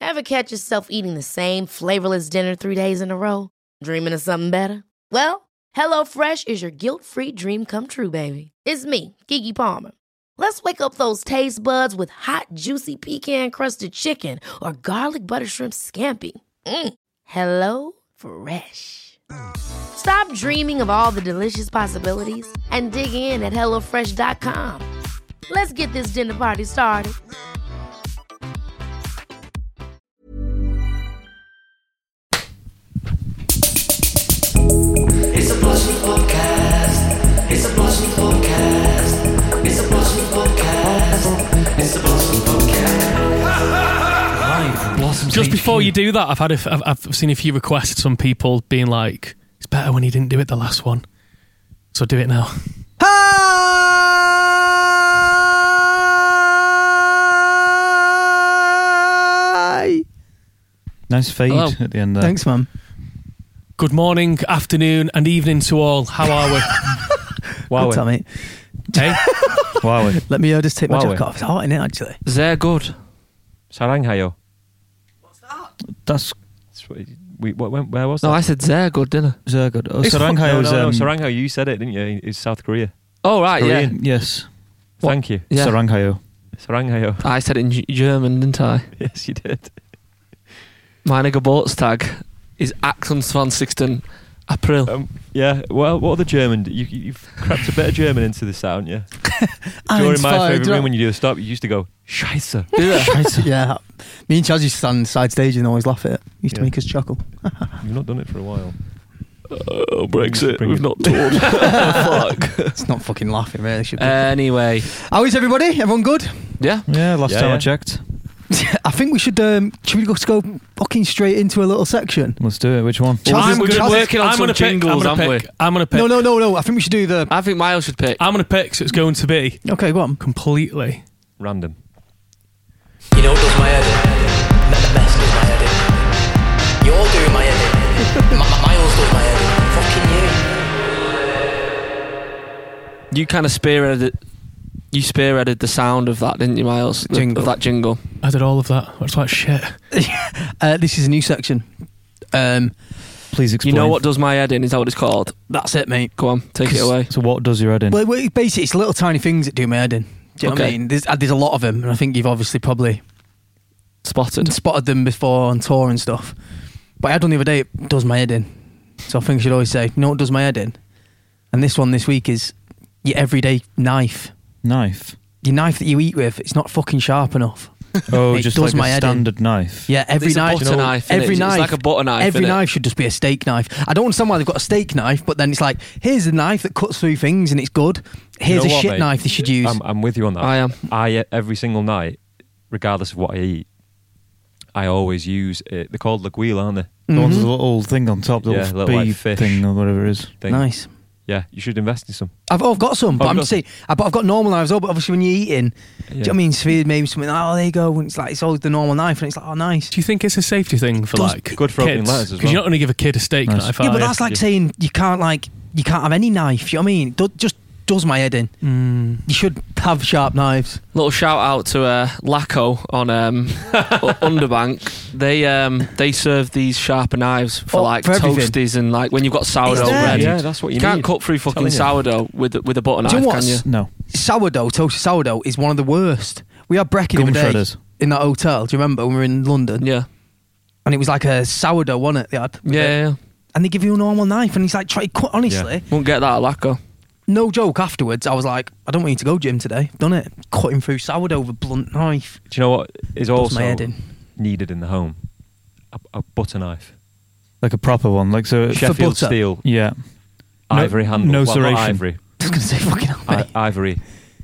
Ever catch yourself eating the same flavorless dinner 3 days in a row? Dreaming of something better? Well, HelloFresh is your guilt-free dream come true, baby. It's me, Keke Palmer. Let's wake up those taste buds with hot, juicy pecan-crusted chicken or garlic butter shrimp scampi. Hello Fresh. Stop dreaming of all the delicious possibilities and dig in at HelloFresh.com. Let's get this dinner party started. It's a Blossom Podcast. It's a Blossom Podcast. It's a Blossom Podcast. It's a Blossom Podcast. Live from Blossom. Just before you do that, I've seen a few requests from people being like, "It's better when you didn't do it the last one, so do it now." Hi. Nice fade Hello. at the end there. Thanks, man. Good morning, afternoon, and evening to all. How are we? Wow. Good, mate. Hey, Wow. Let me just take my Wow. jacket off. It's hot in it, actually. They're good. Saranghayo. That's Where was that? No, I said they're good, didn't I? good. Oh, It's Saranghayo is no, Saranghayo, you said it, didn't you? It's South Korea. Oh, right, Korean. yes. Thank you. yeah. Saranghayo. Saranghayo. I said it in German, didn't I? Yes, you did. Meine Geburtstag is 28. April. Yeah, well, what other German? You've crept a bit of German into this, haven't you? During my favourite room, when you do a stop, you used to go, Scheiße. Yeah. Me and Chaz used to stand side stage and always laugh at it. Used to Yeah. make us chuckle. You've not done it for a while. Brexit. Bring We've it. not talked. Fuck. It's not fucking laughing, really. Should be. Anyway. How is everybody? Everyone good? Yeah. Yeah, last Yeah, time yeah. I checked. I think we should we just go fucking straight into a little section? Let's do it. Which one? Chaz- We're Chaz- working on some jingles, aren't we? I'm gonna pick. No. I think we should do the... I think Miles should pick. I'm gonna pick. So it's going to be Okay, go on. completely. Random. You know what does my head in? The best does my head in. You're doing my head in. Miles does my head in. Fucking you. You kind of spearheaded the sound of that, didn't you, Miles? Jingle. Of that jingle. I did all of that. It's like shit. This is a new section. Please explain. You know what does my head in? Is that what it's called? That's it, mate. Go on, take it away. So what does your head in? Well, basically, it's little tiny things that do my head in. Do you know what I Okay. mean? There's a lot of them, and I think you've obviously probably Spotted. spotted them before on tour and stuff. But I had one the other day, it does my head in. So I think I should always say, you know what does my head in? And this one this week is your everyday knife. Knife. Your knife that you eat with, it's not fucking sharp enough. Oh, It just does like my a head in. standard knife. Yeah, every It's a knife. butter knife, innit? Every It's knife. like a butter knife, Every innit? knife should just be a steak knife. I don't understand why they've got a steak knife, but then it's like, here's a knife that cuts through things and it's good. Here's You know a what, shit mate? knife they should use. I'm with you on that. I am. Every single night, regardless of what I eat, I always use it. They're called Laguille, aren't they? The one's Mhm. a little thing on top, the Yeah, little little, like, bee fish. thing or whatever it is. Thing. Nice. Yeah, you should invest in some. I've got some, but Oh, I'm you've just saying. But I've got normal knives, but obviously when you're eating, do you know what I mean? Sphere, maybe something. Oh, there you go. And it's like it's always the normal knife, and it's like, oh, nice. Do you think it's a safety thing for Does- like Good for opening kids? letters as Because you're well. not going to give a kid a steak Nice. knife. Yeah, are but you? that's like Yeah. saying you can't have any knife. You know what I mean? Just does my head in. You should have sharp knives. Little shout out to Laco on Underbank. They serve these sharper knives for like for everything. toasties and like when you've got sourdough It's there. bread. Yeah, that's what you You can't need. cut through fucking Telling you. sourdough with a butter Do you knife, know can you? what's- No. Toasted sourdough is one of the worst. We had brekkie the Gum other day shredders. in that hotel. Do you remember when we were in London? Yeah. And it was like a sourdough, wasn't it? They had. Yeah. And they give you a normal knife, and he's like, try to cut. Honestly, Won't get that at Laco. no joke. Afterwards, I was like, I don't want you to go gym today. I've done it. Cutting through sourdough with a blunt knife. Do you know what is Does also my head in. needed in the home? A butter knife. Like a proper one. Like so. Sheffield butter. steel, Yeah. ivory handle. no Well, not serration. ivory. I was going to say fucking Ivory.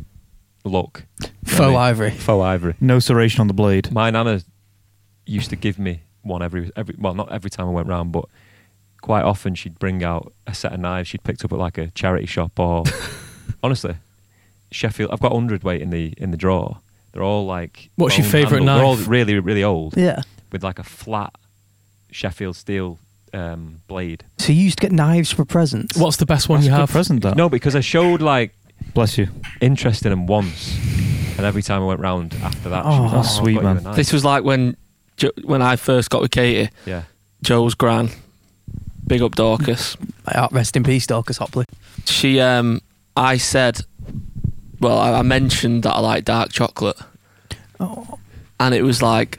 Look. faux ivory. Faux ivory. No serration on the blade. My nana used to give me one every well, not every time I went round, but quite often she'd bring out a set of knives she'd picked up at like a charity shop or honestly, Sheffield. I've got 100 in the drawer. They're all like. What's your bone favourite handled. They're all knife? really, really old. Yeah. With like a flat Sheffield steel blade. So you used to get knives for presents. What's the best one That's you a good have? present, that. No, because I showed like Bless you. interest in them once, and every time I went round after that, she was Oh, like, that's sweet, I've got you man. a knife. This was like when when I first got with Katie, Yeah. Joe's gran, big up Dorcas. Rest in peace, Dorcas Hopley. She, I said, well, I mentioned that I like dark chocolate, and it was like,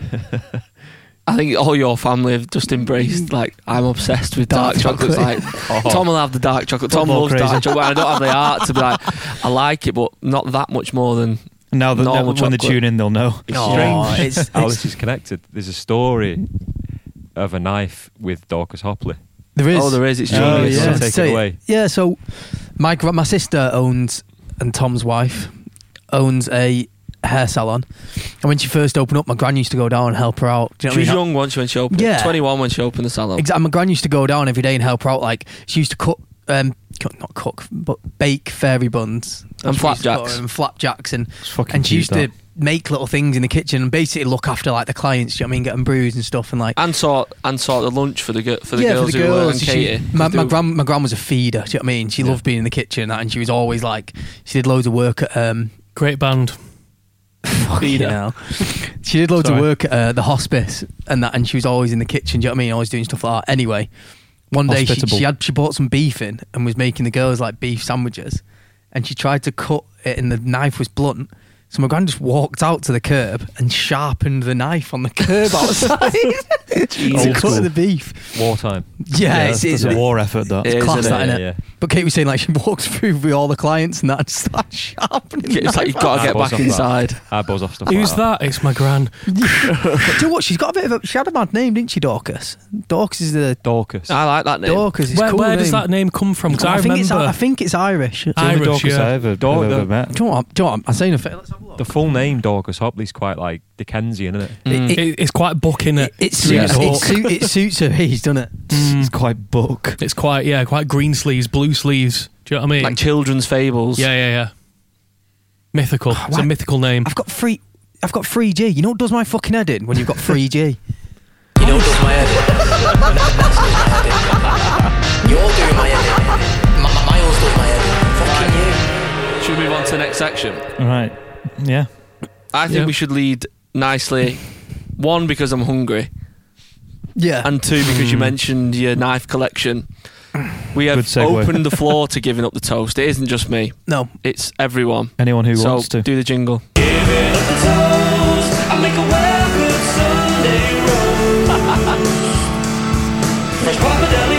I think all your family have just embraced, like, I'm obsessed with dark chocolate. It's like, Tom will have the dark chocolate. Tom Football loves crazy. dark chocolate. I don't have the art to be like, I like it, but not that much more than Now that normal when they chocolate. tune in, they'll know. It's Oh, strange it's- how it's- this is connected. There's a story of a knife with Dorcas Hopley. There is. Oh, there is. It's Oh, genius. yeah. So take So, it away. Yeah, so my sister owns, and Tom's wife owns a hair salon. And when she first opened up, my gran used to go down and help her out. Do you know She was what I mean? young once when she opened. Yeah. 21 when she opened the salon. Exactly. My gran used to go down every day and help her out. Like, she used to not cook, but bake fairy buns. And That's what she used to flapjacks. call them, and flapjacks. It's fucking And she cute, used to make little things in the kitchen and basically look after like the clients. Do you know what I mean? Get them bruised and stuff and like. And sort the lunch for the girls for who the were girls. and She- Katie. my They do- my gran was a feeder. Do you know what I mean? She loved being in the kitchen and she was always like, she did loads of work at Great band. Feeder. you know. She did loads Sorry. of work at the hospice and that, and she was always in the kitchen. Do you know what I mean? Always doing stuff like that. Anyway, one day Hospitable. she bought some beef in and was making the girls like beef sandwiches, and she tried to cut it, and the knife was blunt. So my gran just walked out to the curb and sharpened the knife on the curb outside to Old cut school. the beef. Wartime. Yeah, it's that's a war effort. That. It is, class isn't that, it? innit? Yeah. But Kate was saying like she walks through with all the clients and that and starts sharpening. the It's like you've knife got to I get buzz back off that. inside. I buzz off stuff Who's like that? It's my gran. Do you know what? She's got a bit of a. She had a mad name, didn't she, Dorcas? Dorcas is the. Dorcas. I like that name. Dorcas is Where, cool where name. does that name come from? Because I remember. I think it's Irish. It's the only Irish, Dorcas yeah. I ever met. Do you know what? I'm saying a fair. Let's have a look. The full name Dorcas Hopley's quite like Dickensian, isn't it? It's quite book, innit? It suits her age, doesn't it? It's quite book. It's quite green sleeves, blue sleeves. Do you know what I mean? Like children's fables. yeah. Mythical. It's a What? mythical name. I've got 3G. You know what does my fucking head in when you've got 3G? You know what does my head in? You're doing my head in. Miles does my head in. Fucking you. Should we move on to the next section? All right. Yeah. I think Yeah. we should lead nicely. One, because I'm hungry, Yeah. and two, because you mentioned your knife collection. We have Good segue. opened the floor to giving up the toast. It isn't just me; no. it's everyone. Anyone who So wants to. do the jingle. I make a well good Sunday roll. Fresh pappardelle,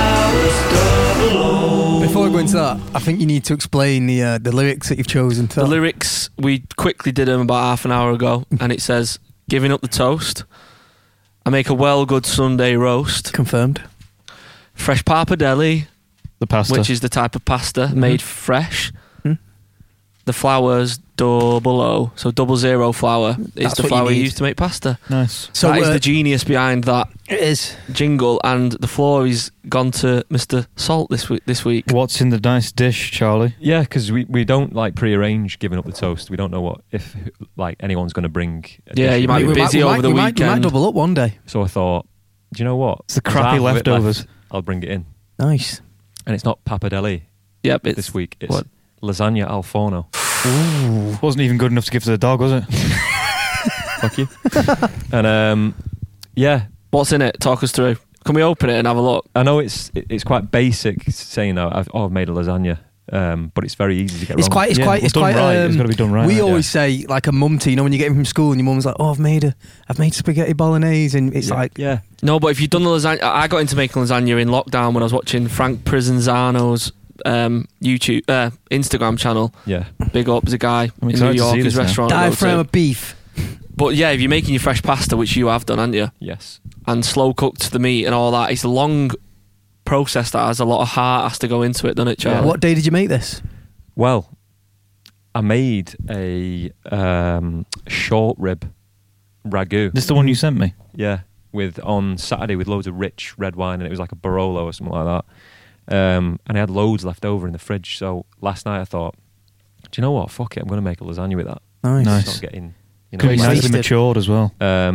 the flowers double O. Before we go into that, I think you need to explain the lyrics that you've chosen. The lyrics, we quickly did them about half an hour ago, and it says, "Giving up the toast. I make a well good Sunday roast. Confirmed. Fresh pappardelle, The pasta. which is the type of pasta made fresh. Mhm. The flour's double O, so 00 flour is That's the what you flour need. used to make pasta. nice. So That is the genius behind that it is. jingle, and the floor is gone to Mr. Salt this week. What's in the nice dish, Charlie? Yeah, because we don't like prearrange giving up the toast. We don't know what if like anyone's going to bring. a Yeah, dish. you might be busy over the we might weekend. double up one day. So I thought, do you know what? It's the There's crappy half of it leftovers. left. I'll bring it in, Nice. and it's not pappardelle Yep, it's this week. It's what? lasagna al forno. Wasn't even good enough to give to the dog, was it? Fuck you. And yeah, What's in it? Talk us through. Can we open it and have a look? I know it's quite basic saying I've made a lasagna, but it's very easy to get It's wrong. quite. It's Yeah, quite. well, It's done quite. right. It's gotta be done right. We Yeah. always say like a mum tea. You know when you get in from school and your mum's like, "Oh, I've made spaghetti bolognese," and it's like, yeah. No, but if you've done the lasagna, I got into making lasagna in lockdown when I was watching Frank Prizanzano's YouTube, Instagram channel. Yeah. Big up, there's a guy I'm in excited New to York, see his this now. restaurant. I go diaphragm to. of beef. But yeah, if you're making your fresh pasta, which you have done, haven't you, Yes. and slow cooked the meat and all that, it's a long process that has a lot of heart has to go into it, doesn't it, Charlie? What day did you make this? Well, I made a short rib ragu. This is the one you sent me. Yeah, on Saturday with loads of rich red wine, and it was like a Barolo or something like that. And I had loads left over in the fridge. So last night I thought, do you know what? Fuck it, I'm going to make a lasagna with that. Nice. Nice. It's not getting, Could be Nice. nicely Tasted. matured as well.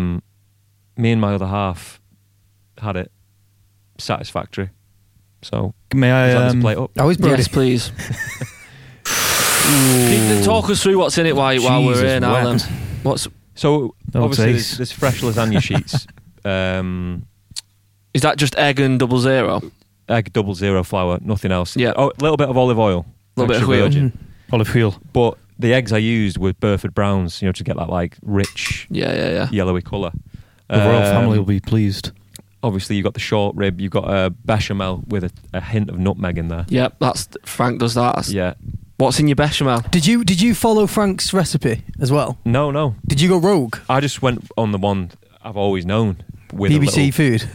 Me and my other half had it satisfactory. So May would you like I? us to play it up? Always Brody. Yes, please. Talk us through what's in it while we're Jesus here now. Then. wept. What's So Oh, obviously taste. there's fresh lasagna sheets. Is that just egg and 00? Egg 00 flour, nothing else. Yeah. Oh, a little bit of olive oil. Little bit of extra wheel. virgin. Olive wheel. But the eggs I used were Burford Browns, to get that like rich Yeah. yellowy colour. The royal family will be pleased. Obviously, you've got the short rib. You've got a bechamel with a hint of nutmeg in there. Yep, that's Frank does that. That's- Yeah. What's in your bechamel? Did you follow Frank's recipe as well? No. Did you go rogue? I just went on the one I've always known. With BBC a Food.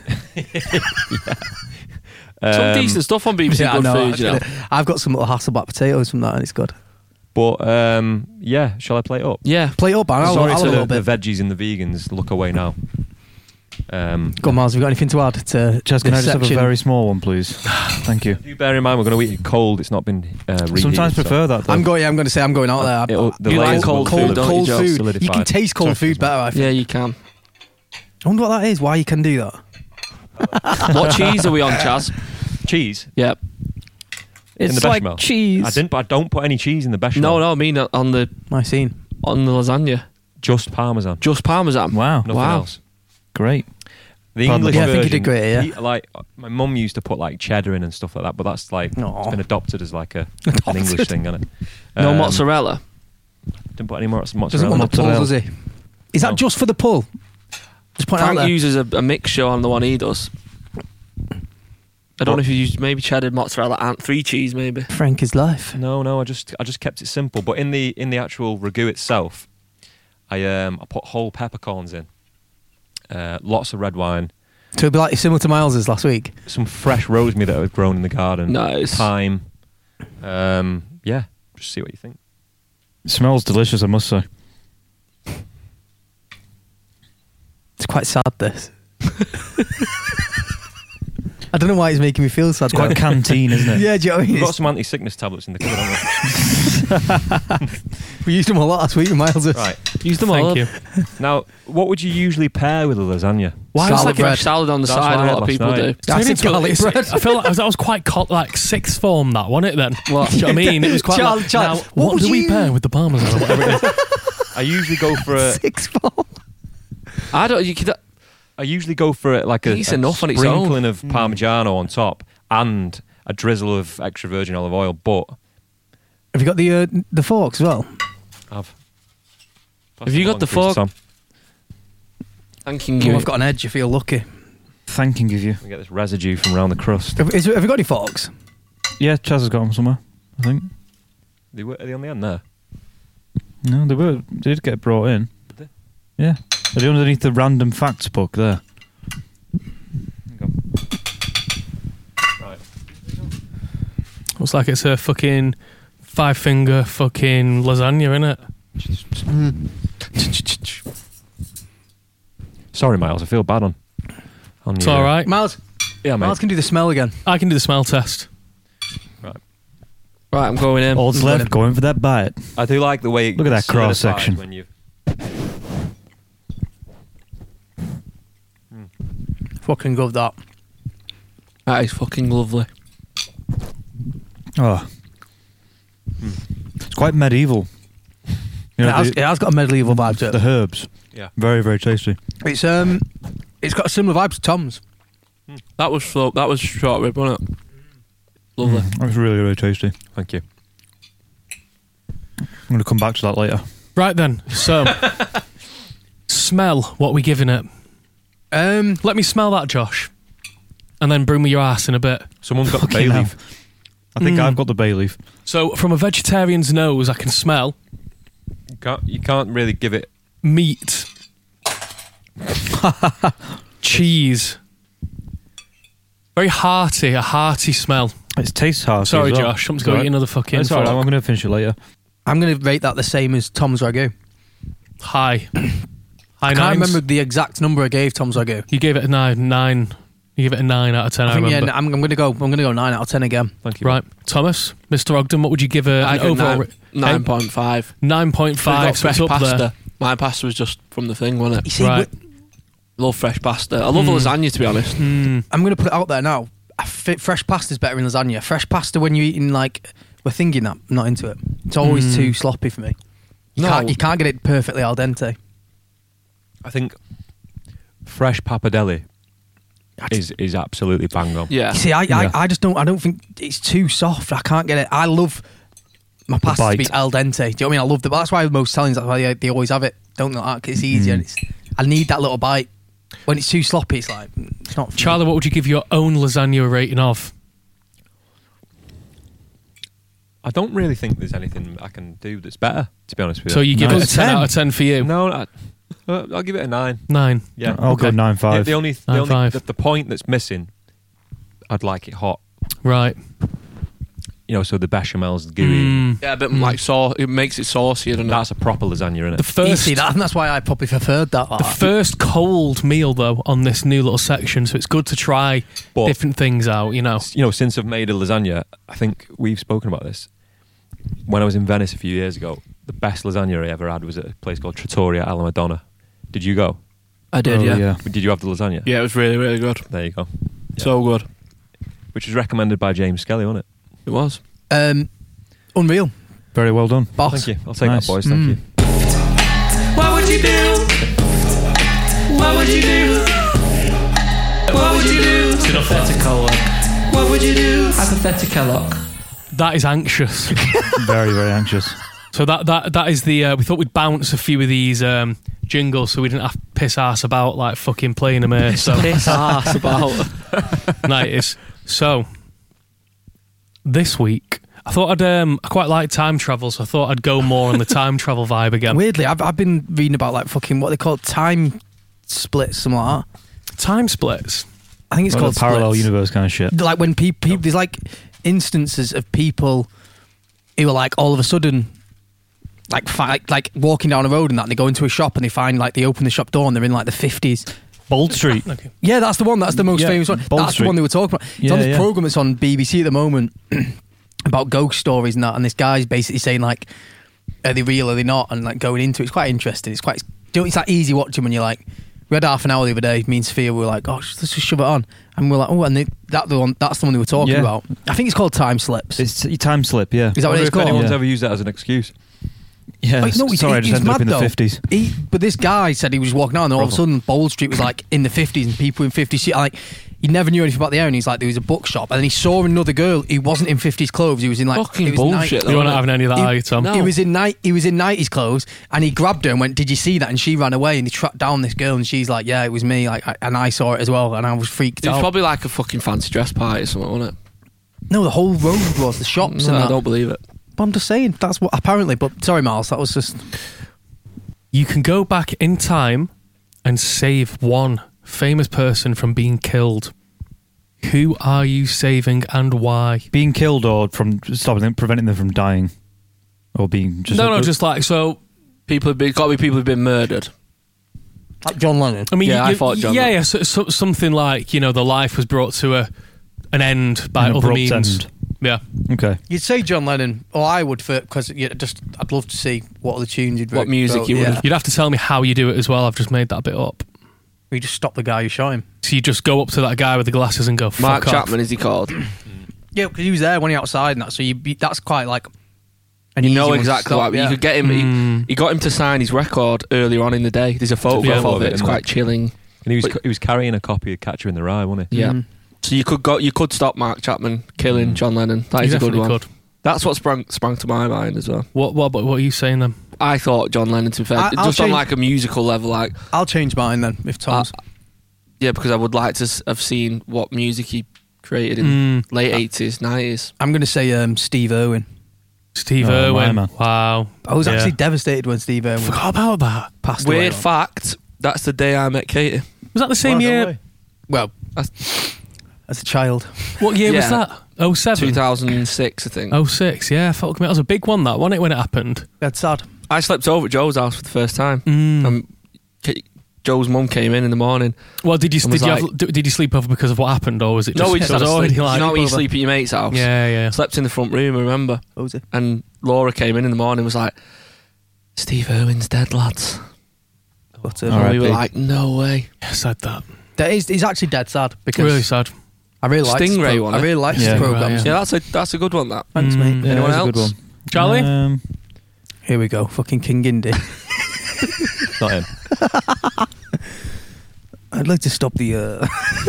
Some decent stuff on BBC Yeah, I Good know. Food, I've got some little Hasselback potatoes from that, and it's good. But yeah, shall I play it up? Yeah. Play it up, man. I'll Sorry have a to little the bit. veggies and the vegans. Look away now. Go on, Miles. Have you got anything to add to Jez, can I this just have a section? very small one, please? Thank you. Do bear in mind we're going to eat it cold. It's not been reheated. Sometimes so prefer that, though. I'm going out there. The You like layers cold will food, feel don't you, cold Joe? food. You solidified. can taste cold food better, I think. Yeah, you can. I wonder what that is, why you can do that. What cheese are we on, Chaz? Cheese Yep. in the bechamel. cheese. I don't put any cheese in the bechamel. No, I mean on the My scene. lasagna. Just Parmesan. Just parmesan. Wow. Nothing Wow. else. Great. The Pardon English me. Yeah, I think you version, did great, yeah. like my mum used to put like cheddar in and stuff like that, but that's like Aw. it's been adopted as like an Adopted. English thing, isn't it? No mozzarella. Didn't put any more Doesn't mozzarella. want the pull, Mozzarella. does he? Is that No. just for the pull? Just point out Frank there. uses a mixture on the one he does. I don't know if you use maybe cheddar, mozzarella, and 3 cheese, maybe. Frank is life. No, I just kept it simple. But in the actual ragu itself, I put whole peppercorns in, lots of red wine, So it'd be like similar to Miles's last week. some fresh rosemary that had grown in the garden, Nice. thyme. Yeah, just see what you think. It smells delicious, I must say. It's quite sad, this. I don't know why it's making me feel sad. It's quite canteen, isn't it? Yeah, do you know what I mean? We've got some anti-sickness tablets in the cupboard, haven't We used them a lot last week with Miles. we? Right. Use them all. Thank you. Now, what would you usually pair with a lasagna? Why is Salad like bread. fresh salad on the That's side? what I A had lot of last people do. night. That's a garlic bread. I feel like that was quite like sixth form, that wasn't it? Then What? Do you know what I mean? It was quite. Charlie, like, Charlie, now, what what would do we you- pair with the parmesan or whatever it is? I usually go for a. Six four. I don't. You could. I usually go for like a It's enough on its own. sprinkling of Parmigiano on top and a drizzle of extra virgin olive oil. But Have you got the forks as well? I've. Have you got the fork? Tom. Thanking Oh, you. I've got an edge. I feel lucky. Thanking of you. We get this residue from around the crust. Have you got any forks? Yeah, Chaz has got them somewhere, I think. Are they on the end there? No, they did get brought in. Did they? Yeah. Are they underneath the random facts book there? Right. Looks like it's a fucking 5-finger fucking lasagna, innit? Sorry, Miles. I feel bad on. It's your- all right. Miles. Yeah, mate. Miles can do the smell again. I can do the smell test. Right, I'm going in. All's left, going for that bite. I do like the way it Look at that cross solidifies section. when you. Fucking love that. That is fucking lovely. Oh. It's quite medieval. You know, It has got a medieval vibe to it. the herbs. Yeah. Very, very tasty. It's got a similar vibe to Tom's. That was short rib, wasn't it? Lovely. That's really, really tasty. Thank you. I'm going to come back to that later. Right then. So, smell what we giving it. Let me smell that, Josh, and then bring me your ass in a bit. Someone's got the bay Fucking hell. leaf. I think I've got the bay leaf. So, from a vegetarian's nose, I can smell You can't really give it. meat, cheese. Very hearty, a hearty smell. It tastes hearty. Sorry, as well. Josh, I'm just going to eat another fucking. It's alright, I'm fork. going to finish it later. I'm going to rate that the same as Tom's Ragu. High. High I can't nines. remember the exact number I gave Tom's Ragu. You gave it a 9. You gave it a 9 out of 10. I I think remember. yeah, I'm going to go 9 out of 10 again. Thank you. Right, Thomas, Mr. Ogden, what would you give I an give overall? 9.5. 9.5. So fresh it's up pasta. there. My pasta was just from the thing, wasn't You it? see, Right. Love fresh pasta. I love lasagna, to be honest. I'm going to put it out there now. Fresh pasta's better in lasagna. Fresh pasta when you're eating we're thinking that, I'm not into it. It's always too sloppy for me. You can't get it perfectly al dente. I think fresh pappardelle is absolutely bang on. Yeah. You see, I just don't. I don't think it's too soft. I can't get it. I love my pasta to be bite. al dente. Do you know what I mean? I love the. That's why most Italians. That's why they always have it. Don't know that 'cause it's easier. And I need that little bite. When it's too sloppy, it's like it's not. For me. Charlie, what would you give your own lasagna rating of? I don't really think there's anything I can do that's better, to be honest with you. So you give it a Nice. 10 out of 10 for you? No, I'll give it a 9. 9. Yeah. I'll go Okay. 9.5. The only 9.5. the point that's missing, I'd like it hot. Right. You know, so the bechamel's gooey. Yeah, a bit like it makes it saucier, doesn't it? That's a proper lasagna, isn't The it? You first, see that, and that's why I probably preferred that. the first cold meal, though, on this new little section, so it's good to try But different things out, you know. you know, since I've made a lasagna, I think we've spoken about this. When I was in Venice a few years ago, the best lasagna I ever had was at a place called Trattoria alla Madonna. Did you go? I did, Oh, yeah. Did you have the lasagna? Yeah, it was really, really good. There you go. So good. Which was recommended by James Skelly, wasn't it? It was. Unreal, Very well done. boss. Thank you. I'll take Nice. that, boys. Thank you. What would you do? What would you do? What would you do? It's enough there. What would you do? Hypothetical. That is anxious. Very, very anxious. So that is the we thought we'd bounce a few of these jingles so we didn't have to piss ass about like fucking playing them here. So Piss ass about. no, it is. So this week I thought I quite like time travel, so I thought I'd go more on the time travel vibe again. Weirdly, I've been reading about like fucking what they call time splits, something like that. Time splits. I think it's Like called the parallel splits. universe kind of shit. Like when people, there's like instances of people who are like all of a sudden like walking down a road and that, and they go into a shop and they find like they open the shop door and they're in like the 50s. Bold Street. Okay. Yeah, that's the one. That's the most Yeah, famous one. Bold That's Street. the one they were talking about. It's Yeah, on this yeah. program that's on BBC at the moment about ghost stories and that. And this guy's basically saying like, are they real? Are they not? And like going into it. It's quite interesting. It's quite. You know, it's like easy watching when you're like. We had half an hour the other day. Me and Sophia were like, "Gosh, let's just shove it on." And we're like, "Oh," and that's the one they were talking Yeah. about. I think it's called time slips. It's your time slip, yeah. Is that I what wonder it's if called? anyone's Yeah. ever used that as an excuse. Yeah, Like, no, sorry, I just he's ended up mad in the though. 50s. But this guy said he was walking out and all of a sudden Bold Street was like in the 50s and people in 50s. Like, he never knew anything about the area and he's like, there was a bookshop and then he saw another girl who wasn't in 50s clothes. He was in like... Fucking it was bullshit. You don't have any of that, are you, Tom? No. He was in 90s clothes and he grabbed her and went, "Did you see that?" And she ran away and he tracked down this girl and she's like, "Yeah, it was me." Like, and I saw it as well and I was freaked It was out. probably like a fucking fancy dress party or something, wasn't it? No, the whole road was the shops No, and I that. don't believe it. But I'm just saying, that's what apparently. But sorry, Miles, that was just... You can go back in time and save one famous person from being killed. Who are you saving and why? Being killed or from stopping them, preventing them from dying, or being just Just like so. Got to be people who've been murdered. Like John Lennon. I mean, Yeah, I thought John. yeah. So something like the life was brought to an end by An other abrupt means. end. Yeah. Okay. You'd say John Lennon, or I would, because I'd love to see what other tunes you'd What music you would have- You'd have to tell me how you do it as well. I've just made that bit up. We just stop the guy who shot him. So you just go up to that guy with the glasses and go, Mark fuck off. Chapman, is he called? Yeah, because he was there when he outside and that, so that's quite like an You easy know one to exactly stop, what yeah. you could get him. He got him to sign his record earlier on in the day. There's a photograph photo of of it. it, It's isn't quite chilling. And he But- was carrying a copy of Catcher in the Rye, wasn't he? Yeah. Mm. So you could stop Mark Chapman killing John Lennon. That You is a good definitely one. could. That's what sprung to my mind as well. What are you saying then? I thought John Lennon, to be fair, I'll just on change- like a musical level, like I'll change mine then, if Tom's... yeah, because I would like to have seen what music he created in late 80s, 90s. I'm going to say Steve Irwin. Steve Oh, my Irwin. man. Wow. I was Yeah. actually devastated when Steve Irwin Forgot about that. passed away. Weird fact, that's the day I met Katie. Was that the same Oh, no year? way. Well, as a child. What year was Yeah. that? 07? 2006, I think. 06, yeah. Fuck me. That was a big one, that, wasn't it, when it happened? That's sad. I slept over at Joe's house for the first time. Mm. Joe's mum came in the morning. Well, did you and was did you sleep over because of what happened, or was it just... No, we just it had was a already sleep. like... You know when you over. sleep at your mate's house? Yeah. Slept in the front room, I remember. What was it? And Laura came in the morning and was like, "Steve Irwin's dead, lads." But, And Alright. we were R.I.P. like, "No way." I said that. he's actually dead sad because Really sad. I really liked his Stingray one, I really liked Yeah. his programs. Yeah. Yeah, that's a good one. That. Thanks, mate. Mm. Yeah, Anyone that's a good else? one. Charlie? Here we go. Fucking King Indy. Not him. I'd like to stop the.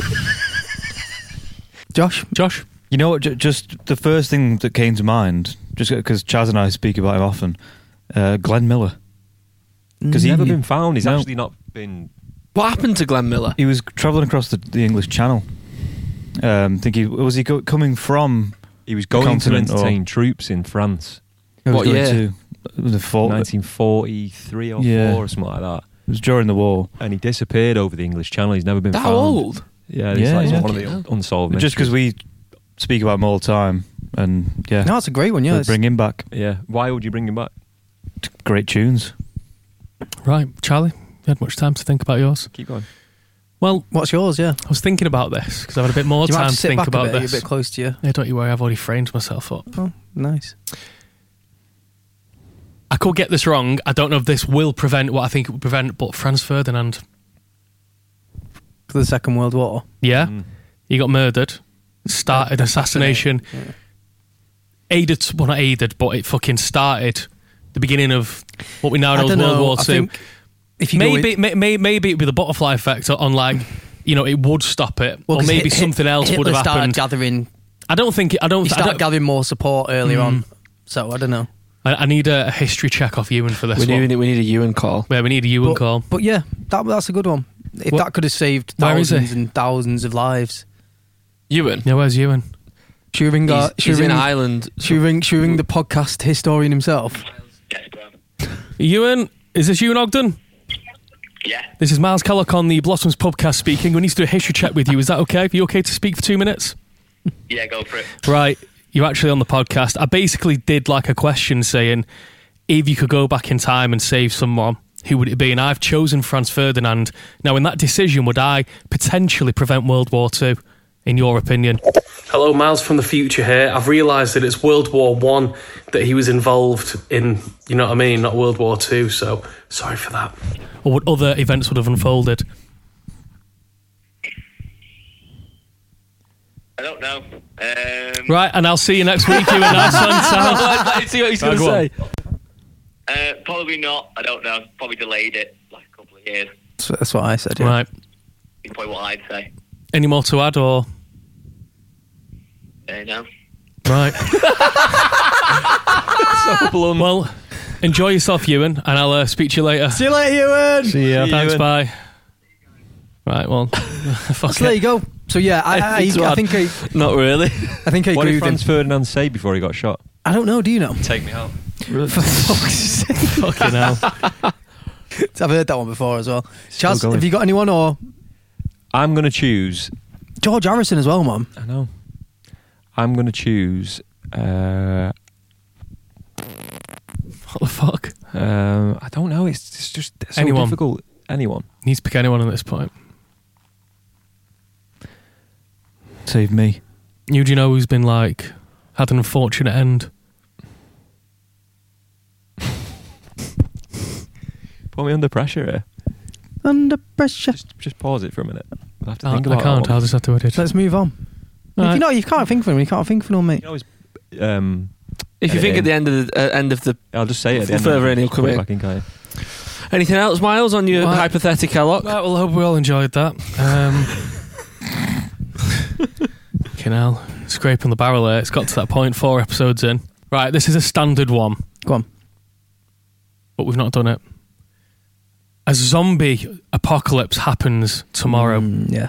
Josh. You know what? Just the first thing that came to mind, just because Chaz and I speak about him often, Glenn Miller. Because he's never been found. He's No. actually not been. What happened to Glenn Miller? He was travelling across the English Channel. Think he was he coming from? He was going to continent or- entertain troops in France. What going year? to the fall. 1943 or Yeah. 4 or something like that. It was during the war. And he disappeared over the English Channel. He's never been That found. old? Yeah, it's Yeah, like yeah. one of the unsolved mysteries. Just because we speak about him all the time, and yeah, No, it's a great one. Yeah, we'll bring him back. Yeah. Why would you bring him back? Great tunes. Right, Charlie, you had much time to think about yours? Keep going. Well, what's yours? Yeah, I was thinking about this because I've had a bit more you might have time to to sit think back about a bit. this. You're a bit close to you. Yeah, don't you worry, I've already framed myself up. Oh, nice. I could get this wrong. I don't know if this will prevent what I think it would prevent, but Franz Ferdinand, For the Second World War. yeah, Mm. he got murdered, started assassination, aided, well not aided, but it fucking started the beginning of what we now know as World War I II. think if you go Maybe, in- maybe it'd be the butterfly effect on like, you know, it would stop it, well, or 'cause maybe Hit- something else would Hitler have happened. started gathering. I don't think. I don't. He I started don't- gathering more support earlier on. So I don't know. I need a history check off Ewan for this We one. need a Ewan call. Yeah, we need a Ewan But- call. But yeah, that's a good one. If What- that could have saved Where is he? thousands and thousands of lives. Ewan? Yeah, where's Ewan? Should we ring, He's in Ireland. should we ring the podcast historian himself? Ewan, is this Ewan Ogden? Yeah. This is Miles Kellock on the Blossoms podcast speaking. We need to do a history check with you. Is that okay? Are you okay to speak for 2 minutes? Yeah, go for it. Right. You're actually on the podcast. I basically did like a question saying, if you could go back in time and save someone, who would it be? And I've chosen Franz Ferdinand. Now, in that decision, would I potentially prevent World War II, in your opinion? Hello, Miles from the future here. I've realised that it's World War I that he was involved in, you know what I mean, not World War II, so sorry for that. Or what other events would have unfolded? I don't know. Right, and I'll see you next week, Ewan. Nice one, Sam. See what he's going to Go on. say. Probably not. I don't know. Probably delayed it like a couple of years. That's what I said. Yeah. Right. Is probably what I'd say. Any more to add, or...? No. Right. So blunt. Well, enjoy yourself, Ewan, and I'll speak to you later. See you later, Ewan. See ya. Thanks, bye. Right, well, fuck So there it. you go. So yeah, I think I Not really. think I What agree did with him. Franz Ferdinand say before he got shot? I don't know. Do you know? Take me out. For fuck's sake. Fucking hell. I've heard that one before as well. Still Chaz, going. have you got anyone or I'm going to choose. George Harrison as well, man? I know. I'm going to choose. What the fuck? I don't know. It's just so Anyone. difficult. Anyone. Needs to pick anyone at this point. Save me. You, do you know who's been, like, had an unfortunate end? Put me under pressure here. Under pressure. Just pause it for a minute. I'll have to I think about can't. that I'll one. just have to edit. Let's move on. Right. You can't think of him. You can't think of him, mate. You know, it's, If you think at the end of the I'll just say it. At the end Further of in, he'll come in. Back in, can't you? anything else, Miles, on your Right. hypothetical lock? Right, well, I hope we all enjoyed that. Fucking hell. Scraping the barrel there. It's got to that point 4 episodes in. Right, this is a standard one, Go on. but we've not done it. A zombie apocalypse happens tomorrow. Yeah.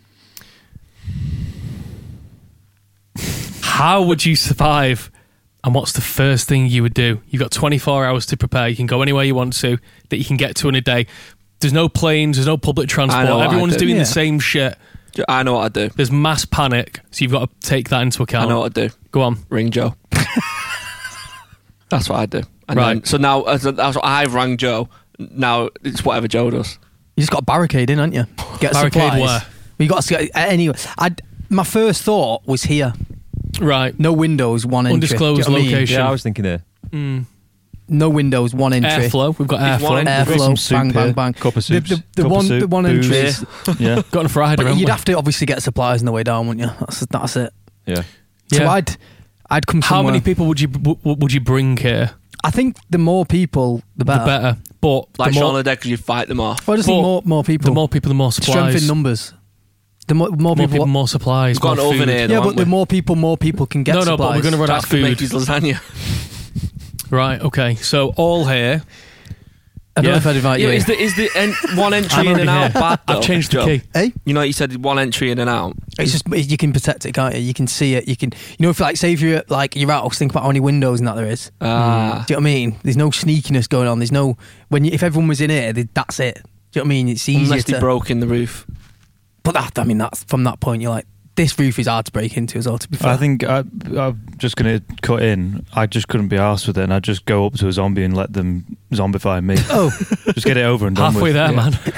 How would you survive? And what's the first thing you would do? You've got 24 hours to prepare. You can go anywhere you want to, that you can get to in a day. There's no planes, there's no public transport. know what Everyone's I'd do. doing Yeah. the same shit. I know what I'd do. There's mass panic, so you've got to take that into account. I know what I'd do. Go on. Ring Joe. That's what I'd do. And Right. then, so now, that's what I've rang Joe. Now it's whatever Joe does. You just got a barricade in, haven't you? Get Barricade supplies. where? You got to anyway. My first thought was here. Right. No windows, one entry. Undisclosed Do you know what I mean? location. Yeah, I was thinking there. No windows, one entry. Airflow. We've got It's one airflow. entry. Some Airflow. soup Bang, here. bang, bang. Cup of The, soups. the Cup of one, soup, the one booze. entry. Yeah. Got on Friday, But haven't you'd we? have to obviously get supplies on the way down, wouldn't you? That's it. Yeah. So Yeah. I'd come How somewhere. many people would you bring here? I think the more people, the better. The better. But Like the Shaun more, of the Dead, because you fight them off. Well, I just think But more people. the more people, the more supplies. Strength in numbers. The more more people. people, more supplies. We've got more an oven food. here, yeah, though, but haven't the we? more people can get No, supplies. but we're going to run out Jack of can make food. his lasagna. Right, okay. So all here. I don't know Yeah. if I'd invite you. Is the one entry I'm in and already out here. bad, though, I've changed the Joe? key. Hey? You know, you said one entry in and out. It's just you can protect it, can't you? You can see it. You can, if like say if you're at, like your house, think about how many windows and that there is. Do you know what I mean? There's no sneakiness going on. There's no if everyone was in here, that's it. Do you know what I mean? It's easier Unless to they broke in the roof. But that's from that point. You're like, this roof is hard to break into as well. To be fair, I think I'm just going to cut in. I just couldn't be arsed with it, and I'd just go up to a zombie and let them zombify me. Oh, Just get it over and done Halfway with. there, Yeah. man.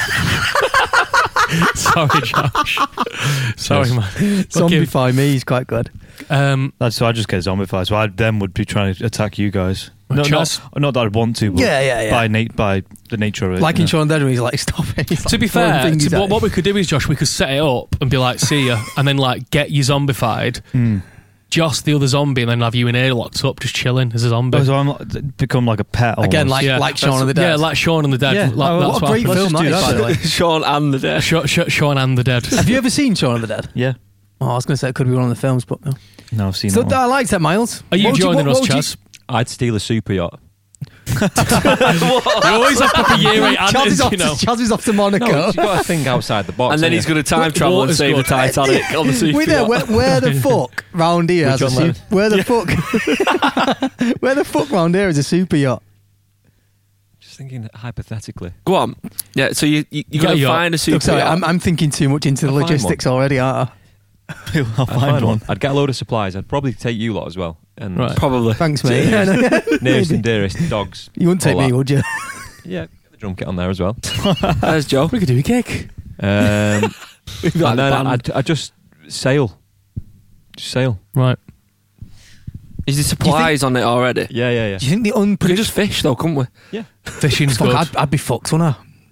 Yeah. Sorry, Josh. Sorry, man. zombify me is quite good. So I just get zombified. So I then would be trying to attack you guys. Well, No, Chaz- not that I'd want to, but Yeah. by the nature of it. Like you in know. Shaun of the Dead, where he's like, stop it. He's To like be throwing fair, fingers at what him. we could do is, Josh, we could set it up and be like, see ya, and then like get you zombified, Joss the other zombie, and then have you in here locked up, just chilling as a zombie. So I'm become like a pet Again, almost. like Shaun of the Dead. Yeah, like Shaun of the Dead. Yeah. Like, Oh, that's what a great happened. film that do is, that, by the way. Shaun and the Dead. Shaun and the Dead. Have you ever seen Shaun of the Dead? Yeah. Oh, I was going to say it could be one of the films, but no. No, I've seen So that one. I liked that, Miles. Are you What would joining what us, would you- Chaz? I'd steal a super yacht. You always have proper year 8 Chaz answers, is off you know. Chaz is off to Monaco. No, you've got to think outside the box. And then haven't he's you? going to time travel and Water's save the good. Titanic on the super Wait there, yacht. where the fuck round here has a John Lennon. where the fuck where the fuck round here is a super yacht? Just thinking hypothetically. Go on. Yeah, so you're got going to your- find a super Look, sorry, yacht. I'm thinking too much into the I'll find logistics already, aren't I? I'll find one. I'd get a load of supplies. I'd probably take you lot as well. And Right. Probably. Thanks, mate. nearest and dearest dogs. You wouldn't take all me, that. would you? Yeah, get the drum kit on there as well. There's Joe. We could do a gig. And Like the then band. I'd just sail. Just sail. Right. Is there supplies on it already? Yeah. Do you think the We can unpredictable? just fish though, couldn't we? Fishing's good. I'd be fucked, wouldn't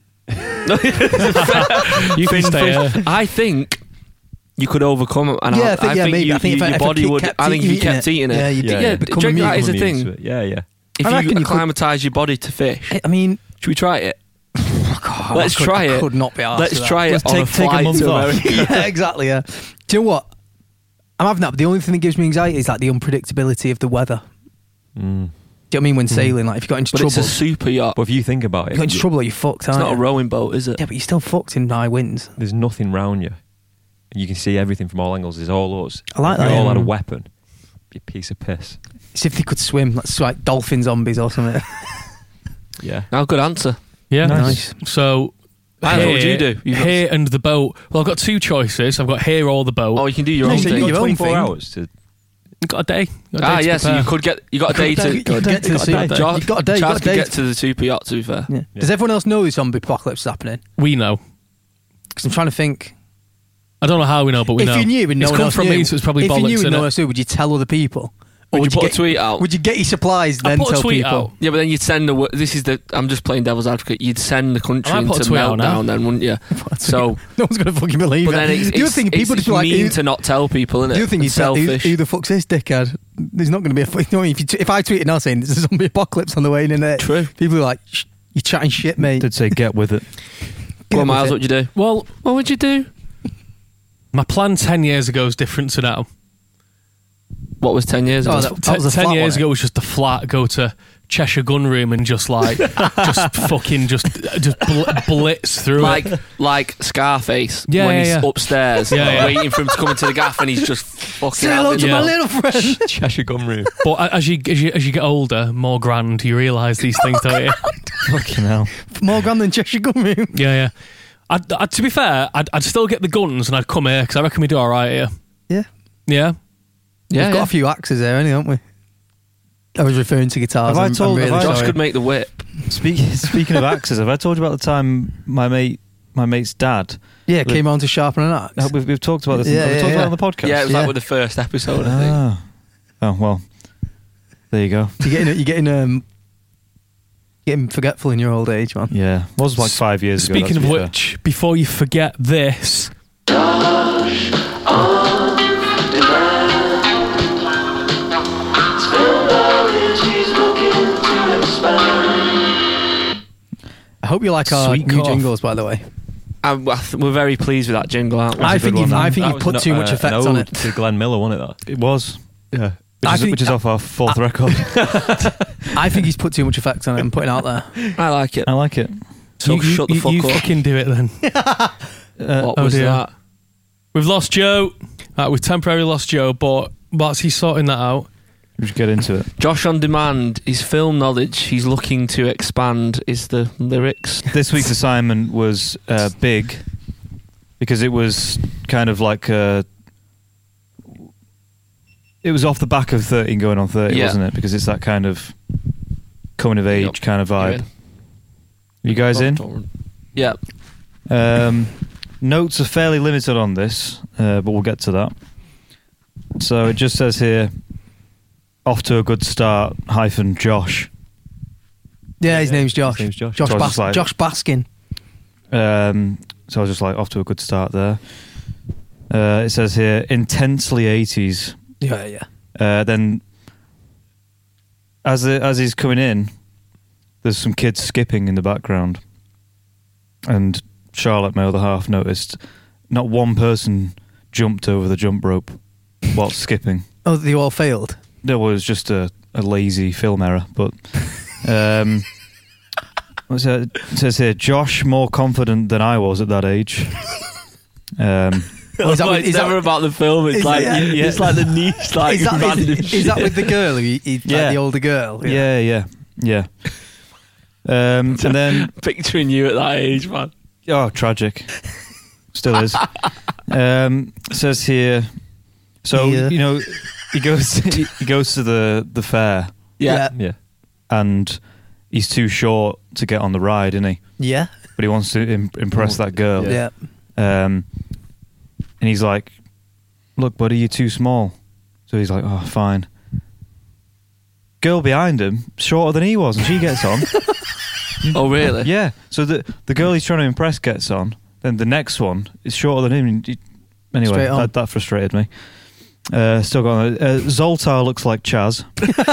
You can stay here. I think you could overcome it. And Yeah, I, I think, yeah, think maybe. you- I think your if a body kid would. kept I think if you kept eating it. yeah, you Yeah, did. yeah, become do you reckon that immune. is a Become used thing? to it. Yeah. If I you reckon you could- acclimatise your body to fish, I mean, should we try it? God, Let's try I it. could not be arsed Let's with that. try it Let's on a take a flight month to off. America. Yeah, exactly. Yeah. Do you know what? I'm having that, but the only thing that gives me anxiety is like the unpredictability of the weather. Mm. Do you know what I mean? When sailing, like if you got into But trouble, it's a super yacht. But if you think about you got it, into trouble, you're fucked. It's Aren't not a you? rowing boat, is it? Yeah, but you're still fucked in high winds. there's nothing round you. You can see everything from all angles. There's all us. I like If that, we all yeah. had a weapon. Be a piece of piss. It's if they could swim, that's like dolphin zombies or something. Yeah. Now, good answer. Yeah. Nice. So, I know what you do. You've got- here and the boat. Well, I've got two choices. I've got here or the boat. Oh, you can do your No, own so thing. you- your own 24 thing. hours to. You've got a day. You've got a day to Yeah, so prepare. you could get. You got a day to. You could get to the super. day. You've got a day. You've Charles got a could day. get to the super yacht. To be fair, Yeah. Does everyone else know the zombie apocalypse is happening? We know. Because I'm trying to think. I don't know how we know, but we If know. you knew and no it's one come else from knew, me, so it's probably if bollocks, you knew and no innit? one else knew, would you tell other people? Or would you put get, a tweet out? Would you get your supplies I then put a tell tweet people? out. Yeah, but then you'd send the. This is the. I'm just playing devil's advocate. You'd send the country I might put a into tweet out now. meltdown, then, wouldn't you? So, No one's going to fucking believe but it. then it's, the other thing, people just be like, mean who, to not tell people, isn't it? the other thing And is selfish. selfish. Who the fuck's this dickhead? There's not going to be a. You know, if I tweeted now saying there's a zombie apocalypse on the way in, innit? True. People are like, you're chatting shit, mate. Did say get with it. Go on, Get with Miles. it. What would you do? Well, What would you do? my plan 10 years ago is different to now. What was 10 years ago? Oh, that was a 10 flat years one, ago was just a flat, go to Cheshire Gun Room and just like, just blitz through it. like Scarface Yeah, when yeah, he's yeah. upstairs Yeah, yeah. waiting for him to come into the gaff and he's just fucking Say hello having to it. Yeah. my little friend. Cheshire Gun Room. But as you get older, more grand, you realise these things, don't you? Fucking hell. More grand than Cheshire Gun Room. Yeah. I'd, to be fair, I'd still get the guns and I'd come here because I reckon we do all right here. Yeah. Yeah. Yeah, We've got yeah. a few axes there, anyway, haven't we? I was referring to guitars. Have I I'm told- really have I- Josh sorry. could make the whip. Speaking of axes, have I told you about the time my mate's dad? Yeah, came on to sharpen an axe. No, we've talked about this. Yeah, have we yeah, talked yeah. about it on the podcast? Yeah, it was Yeah. like with the first episode, I think. Ah. Oh well. There you go. You're getting forgetful in your old age, man. Yeah, was like 5 years ago. Speaking of that's to be which, before you forget this, hope you like our Sweet new cough. jingles, by the way. We're very pleased with that jingle, aren't we? I think you've That was put too much effect an on ode it. to Glenn Miller, wasn't it? That. It was. Yeah. I think- Which is off our fourth record. I think he's put too much effect on it and putting it out there. I like it. I like it. So shut the fuck you up. fucking do it then. What oh was dear. that? We've lost Joe. We've temporarily lost Joe, but whilst he's sorting that out, We should get into it. Josh on Demand, his film knowledge, he's looking to expand, is the lyrics. This week's assignment was big because it was kind of like it was off the back of 13 going on 30, Yeah. wasn't it? Because it's that kind of coming of age Yep. kind of You vibe. in? You guys in? Yeah. Notes are fairly limited on this, but we'll get to that. So it just says here, off to a good start, -Josh. Yeah, his name's Josh. His name's Josh. Josh, So I was just like- Josh Baskin. So I was just like, off to a good start there. It says here, intensely 80s. Yeah. Then, as he's coming in, there's some kids skipping in the background, and Charlotte, my other half, noticed not one person jumped over the jump rope while skipping. Oh, they all failed. No, it was just a lazy film error. But what's that? It says here, Josh more confident than I was at that age. Well, is that with- it's is that- never about the film. It's is like that- it's like the niche, like is, that, random is that with the girl? Like Yeah. the older girl? Yeah. And then picturing you at that age, man. oh, tragic. Still is. Says here. So Yeah. you know, he goes to the fair, Yeah. Yeah. and he's too short to get on the ride, isn't he? Yeah. But he wants to impress that girl. Yeah. And he's like, "Look, buddy, you're too small." So he's like, "Oh, fine." Girl behind him, shorter than he was, and she gets on. Oh, really? Yeah. So the girl he's trying to impress gets on. Then the next one is shorter than him. Anyway, Straight on. that frustrated me. Still going. Zoltar looks like Chaz.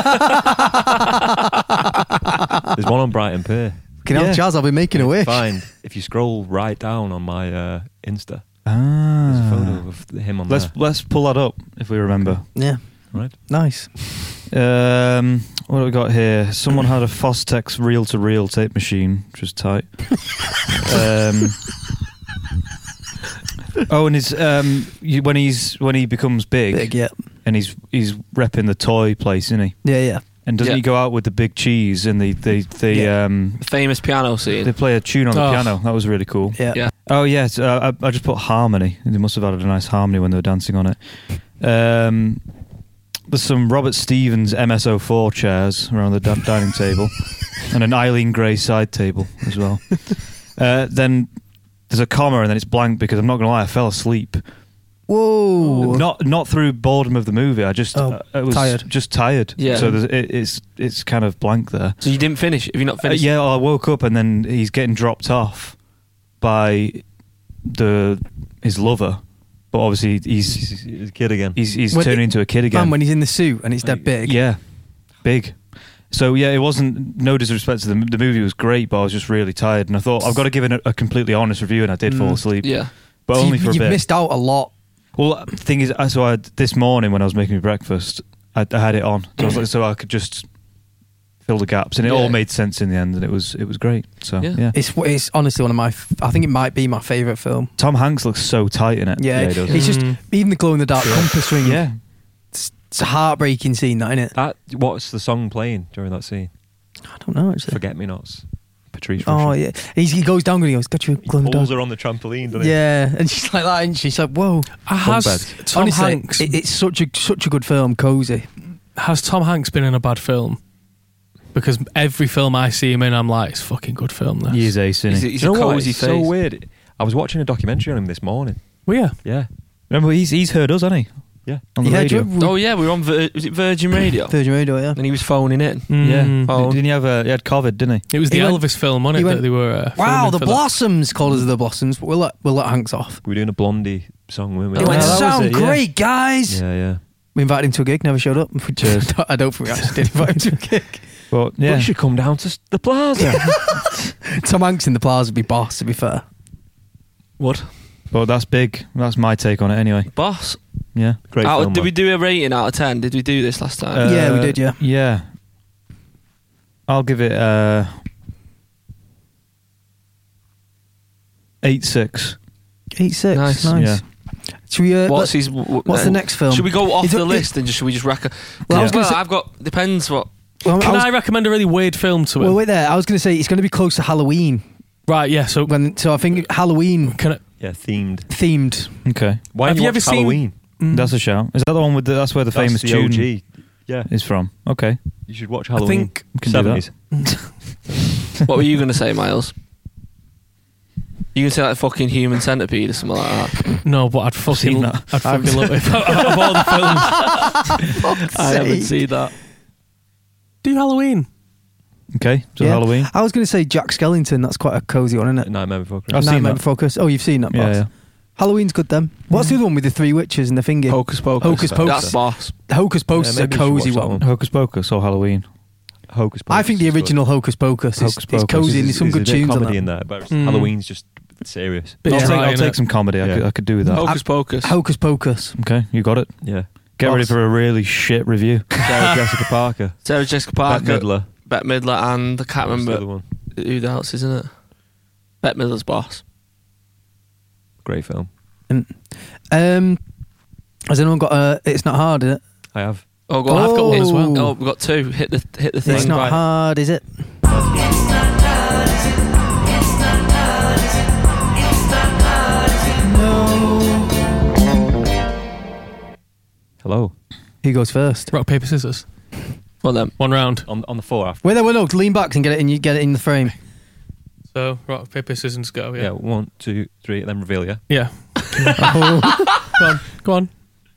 There's one on Brighton Pier. Can Yeah. Chaz, I'll be making a wish. Fine. If you scroll right down on my Insta, there's a photo of him on Let's pull that up if we remember. Yeah. there. Right. Nice. What have we got here? Someone had a Fostex reel-to-reel tape machine, which was tight. Oh, and his when he becomes big, Big, yeah. and he's repping the toy place, isn't he? Yeah. And doesn't Yeah. he go out with the big cheese and Yeah. The famous piano scene. they play a tune on the Oh. piano? That was really cool. Yeah. Yeah. Oh yes, I just put harmony. They must have added a nice harmony when they were dancing on it. There's some Robert Stevens MSO4 chairs around the dining table, and an Eileen Gray side table as well. Then there's a comma, and then it's blank because I'm not going to lie, I fell asleep. Whoa. Not through boredom of the movie. I just Oh, I was tired. just tired. Yeah. So it's kind of blank there. So you didn't finish? Have you not finished? Yeah, I woke up and then he's getting dropped off by his lover, but obviously He's a kid again. he's When turning it- into a kid again. Man, when he's in the suit and it's that big. Yeah, big. So yeah, it wasn't no disrespect to the movie was great, but I was just really tired, and I thought I've got to give it a completely honest review, and I did fall asleep. Yeah. but So only for a you bit. missed out a lot. Well, the thing is, so this morning when I was making my breakfast, I had it on, so I could just fill the gaps, and it Yeah. all made sense in the end, and it was great. So Yeah. yeah. It's honestly one of my. I think it might be my favourite film. Tom Hanks looks so tight in it. Yeah, he does. it's just even the glow in the dark compass ring. Yeah. It's a heartbreaking scene, that, isn't it? What's the song playing during that scene? I don't know actually. Forget Me Nots. Patrice Oh Rushen. yeah, he goes down and he goes, "Got you, glow in the Pulls dark." her on the trampoline, doesn't he? Yeah, and she's like that, and she's like, "Whoa!" Has bed. Tom Honestly, Hanks it's such a good film, cozy. has Tom Hanks been in a bad film? Because every film I see him in, I'm like, it's a fucking good film. This. He is ace, isn't he? He's Do you a know what? cozy It's face. so weird. I was watching a documentary on him this morning. Well, yeah. Yeah. Remember, he's heard us, hasn't he? Yeah. On the Yeah, radio. do you- Oh yeah, we were on. Was it Virgin Radio? Virgin Radio, yeah. And he was phoning in. Yeah. Mm. Oh. Didn't he had COVID, didn't he? It was the He went- Elvis film, wasn't he it? went, That they were. Wow, filming the for that. Blossoms, call us the Blossoms, but we'll let Hanks off. We were doing a Blondie song, weren't we? He went, that was "Sound it, yeah. great, guys." Yeah, yeah. We invited him to a gig, never showed up. Cheers. I don't think we actually did invite him to a gig. But But yeah, you should come down to the Plaza. Tom Hanks in the Plaza would be boss, to be fair. Would. but that's big. That's my take on it anyway. Boss. Yeah. Great Out, film. did man. we do a rating out of 10? Did we do this last time? Yeah, we did, yeah. Yeah. I'll give it 8.6. 8-6. Nice. Nice. Yeah. Should we, What's what's the next film? Should we go off Is it- the list and should we just reckon? Well, I was gonna say- I've got. Depends what. well, Can was- I recommend a really weird film to him? well, wait there. I was going to say it's going to be close to Halloween. Right, yeah. So So I think Halloween can I, Yeah, themed. themed. Okay. Why Have have you you ever watched seen- Halloween? That's a shout. Is that the one with that's where the That's famous the tune OG. Yeah, is from? Okay. you should watch I Halloween. think We can do that. 70s. What were you going to say, Miles? You going to say like fucking Human Centipede or something like that? no, but I'd seen fucking, that. I'd fucking love it. Of all the films, I haven't seen that. do Halloween. Okay. So Yeah. Halloween. I was going to say Jack Skellington. That's quite a cozy one, isn't it? Nightmare Before I've Christmas. seen Nightmare that. Before Christmas. Oh, you've seen that, Yeah, boss. yeah. Halloween's good then. What's the other one with the three witches and the thingy? Hocus Pocus. Hocus Pocus. That's boss. Hocus Pocus is a maybe you should cozy watch that one. one. Hocus Pocus or Halloween. Hocus Pocus. I think the is good. original Hocus Pocus is Hocus it's Pocus. cozy and there's some good a bit of tunes on comedy that. in there, but Mm. Halloween's just serious. Bit I'll dry, take innit? some comedy. Yeah. I could do with that. Hocus Pocus. Hocus Pocus. Okay, you got it. Yeah. Get ready Boss. for a really shit review. Sarah Jessica Parker. Sarah Jessica Bette Parker. Midler. Bette Midler and I can't What's the other remember one? who else, isn't it? Bette Midler's boss. Great film. Has anyone got a It's Not Hard, is it? I have. Oh, go on. I've got one as well. Oh, we've got two. Hit the thing. It's Not Right. Hard, is it? Hello. Who goes first? Rock paper scissors. Well then. One round. On the floor after. Wait, there, no, lean back and get it in. You get it in the frame. So rock paper scissors go. Yeah. Yeah. 1, 2, 3, then reveal, yeah? Yeah. Oh. Go on. Go on.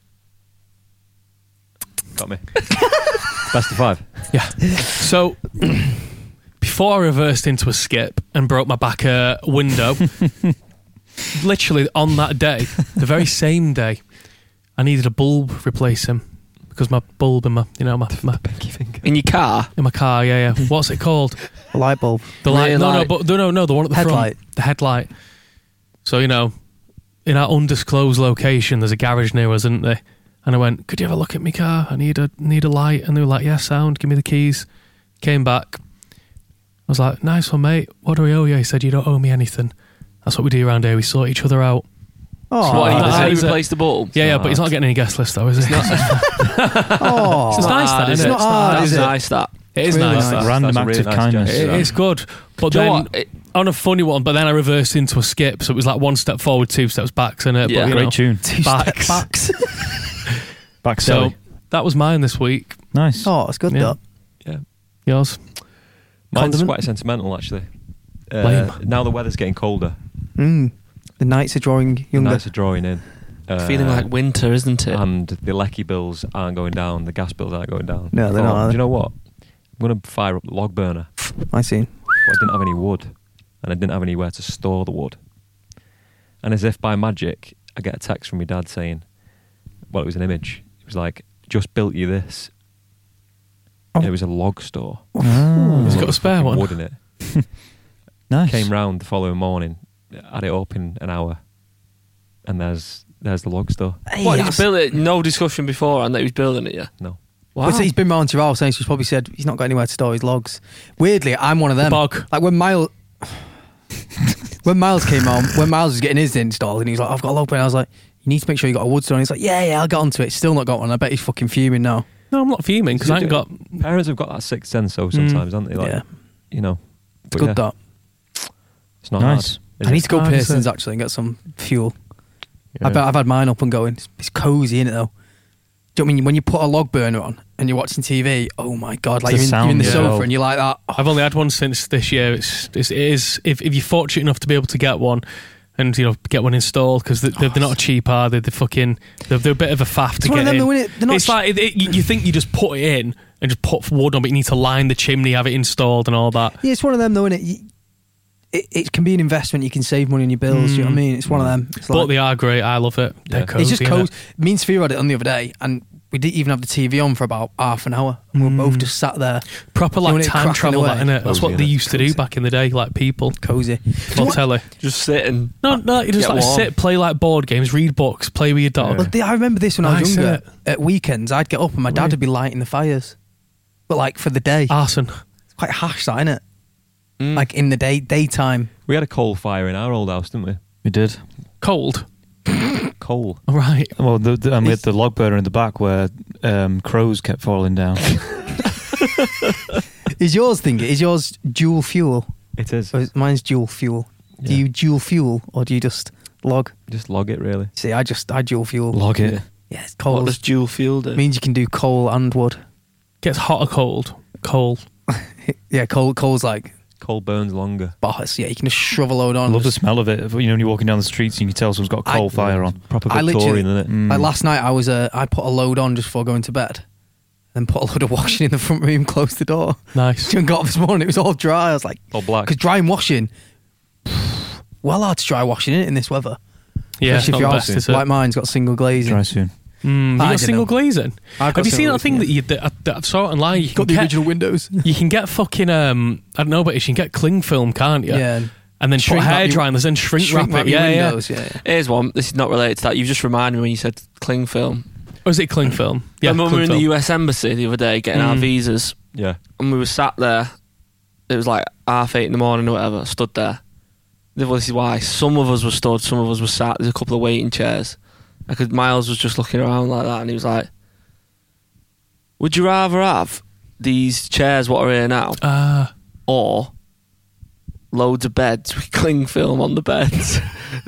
Got me. Best of 5. Yeah. So before I reversed into a skip and broke my back window, literally on that day, the very same day, I needed a bulb replacing because my bulb in my Pinky finger. In your car. in my car. Yeah, yeah. What's it called? A light bulb. The light. Rear No, light. but no, the one at the Headlight. front. The headlight. So in our undisclosed location, there's a garage near us, isn't there? And I went, could you have a look at my car? I need a light. And they were like, yeah, sound. Give me the keys. Came back. I was like, nice one, mate. What do we owe you? He said, you don't owe me anything. That's what we do around here. We sort each other out. Oh, What, Nah, he is it? replaced the bulb? Yeah, but he's not getting any guest list though, is he? oh. It's nice that, is isn't it? it? It's not hard, That's is it? nice, that. It is Really nice. nice. that. Random That's a act really of nice kindness. gesture. It's good. But Do you know then what? It- on a funny one, but then I reversed into a skip, so it was like one step forward, two steps back, isn't it? Yeah. But, you Great know, tune. Two Backs. step backs. Back so Sally. that was mine this week. Nice. Oh, it's good, Yeah. that. Yours? Mine's Condiment? quite sentimental, actually. Lame. Now the weather's getting colder. The nights are drawing The younger. nights are drawing in. Feeling like winter, isn't it? And the lecky bills aren't going down. The gas bills aren't going down. No, they're I thought, not, are Do they? you know what? I'm going to fire up the log burner. I see. But I didn't have any wood. And I didn't have anywhere to store the wood. And as if by magic, I get a text from my dad saying, well, it was an image. It was like, just built you this. Oh. And it was a log store. Oh. He's got a spare Fucking one. wood in it. Nice. Came round the following morning, had it up in an hour. And there's the log store. What, he's built it, no discussion before, and that he was building it, yeah? No. Wow. But he's been round to your house, and he's probably said he's not got anywhere to store his logs. Weirdly, I'm one of them. Bog. Like when Miles came home, when Miles was getting his installed, and he's like, I've got a log burner. I was like, you need to make sure you got a wood store. And he's like, yeah, I'll get onto it. Still not got one. I bet he's fucking fuming now. No, I'm not fuming because I ain't got. Parents have got that sixth sense, though, sometimes, haven't they? Like, Yeah. You know. It's But good, yeah, that. It's not Nice. hard. is I need it? to go hard, is Pearson's it? actually and get some fuel. Yeah. I've had mine up and going. It's cozy, innit, though? Do you know what I mean? When you put a log burner on and you're watching TV, oh my God, like The you're in the sound, sofa yeah. and you're like that. Oh, I've only had one since this year. It is if you're fortunate enough to be able to get one, and get one installed because they're not cheap, are they? They're a bit of a faff to It's one get of them, in. though, innit? They're not It's like you think you just put it in and just put wood on, but you need to line the chimney, have it installed, and all that. yeah, it's one of them, though, innit? It can be an investment. You can save money on your bills. You know what I mean? It's one of them. It's But like, they are great. I love it. They're Yeah. cozy. it's just innit? cozy. Me and Sphere had it on the other day, and we didn't even have the TV on for about half an hour, and we were both just sat there. Proper You know, like when it time cracking travel, away. that, innit? That's what they used to do back in the day, like people. Cozy. Or telly. Just sit and No, you just Get like warm. sit, play like board games, read books, play with your dog. But I remember this when I was Nice, younger. innit? At weekends, I'd get up and my dad would be lighting the fires. But like for the day. Arson. It's quite harsh, that, innit? Mm. Like in the daytime. We had a coal fire in our old house, didn't we? We did. Cold. Coal. Right. Well, and we had the log burner in the back where crows kept falling down. Is yours dual fuel? It is. Mine's dual fuel. Do Yeah. you dual fuel or do you just log? Just log it, really. See, I dual fuel. Log it. Yeah, it's what coal. does dual fuel do? Means you can do coal and wood. Gets hot or cold. Coal. Yeah, coal's like Coal burns longer. boss. Yeah, you can just shove a load I on. love the Just- smell of it. You know, when you're walking down the streets, you can tell someone's got a coal fire on. Proper I Victorian, literally- isn't it? Like last night, I put a load on just before going to bed, then put a load of washing in the front room, closed the door. Nice. And got up this morning, it was all dry. I was like, All black. because dry and washing, well hard to dry washing in this weather. Yeah, it's Especially not if the your best, house, is it? like mine's got single glazing. Dry soon. You I got don't single know. glazing? I've got Have you seen single that thing glazing. that I saw it online? You can Got the get, original windows. You can get fucking I don't know, but you can get cling film, can't you? Yeah. And then put Shrink wrap hair your- dryers and shrink wrap it. your Yeah, yeah. windows, yeah. Here's one. This is not related to that. You've just reminded me when you said cling film. Or is it cling film? Yeah, Remember when we were cling in the film. US Embassy the other day getting our visas, Yeah. and we were sat there. It was like 8:30 in the morning or whatever. Stood there. This is why some of us were stood, some of us were sat. There's a couple of waiting chairs. Miles was just looking around like that, and he was like, "Would you rather have these chairs what are here now, or loads of beds with cling film on the beds?"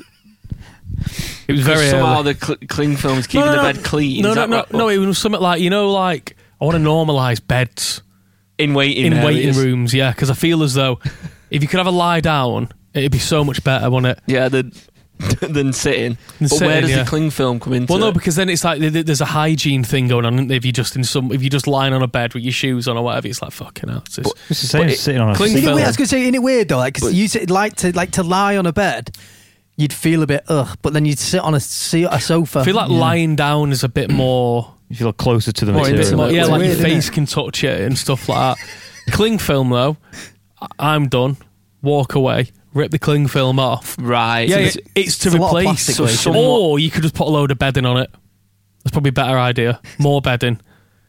It was very somehow early. the cling film is keeping the bed clean. No, Is no, that no, right? no. It was something like, you know, like I want to normalise beds in waiting in waiting areas. rooms. Yeah, because I feel as though if you could have a lie down, it'd be so much better, wouldn't it? Yeah, than sitting. But sitting, where does yeah. the cling film come into Well, no, it? because then it's like there's a hygiene thing going on. Isn't there? If you're just lying on a bed with your shoes on or whatever, it's like fucking hell. It's just, It's the same as sitting on a cling seat. film. I was going to say, isn't it weird though? Like, 'cause you sit, like to lie on a bed, you'd feel a bit but then you'd sit on a sofa. I feel like lying down is a bit more. You feel closer to the More material. intimate. Yeah, It's like weird, your isn't face it? can touch it and stuff like that. Cling film though, I'm done. Walk away. Rip the cling film off. Right. Yeah, so it's to it's a lot of replace. plastic So waste, isn't it? Or you could just put a load of bedding on it. That's probably a better idea. More bedding.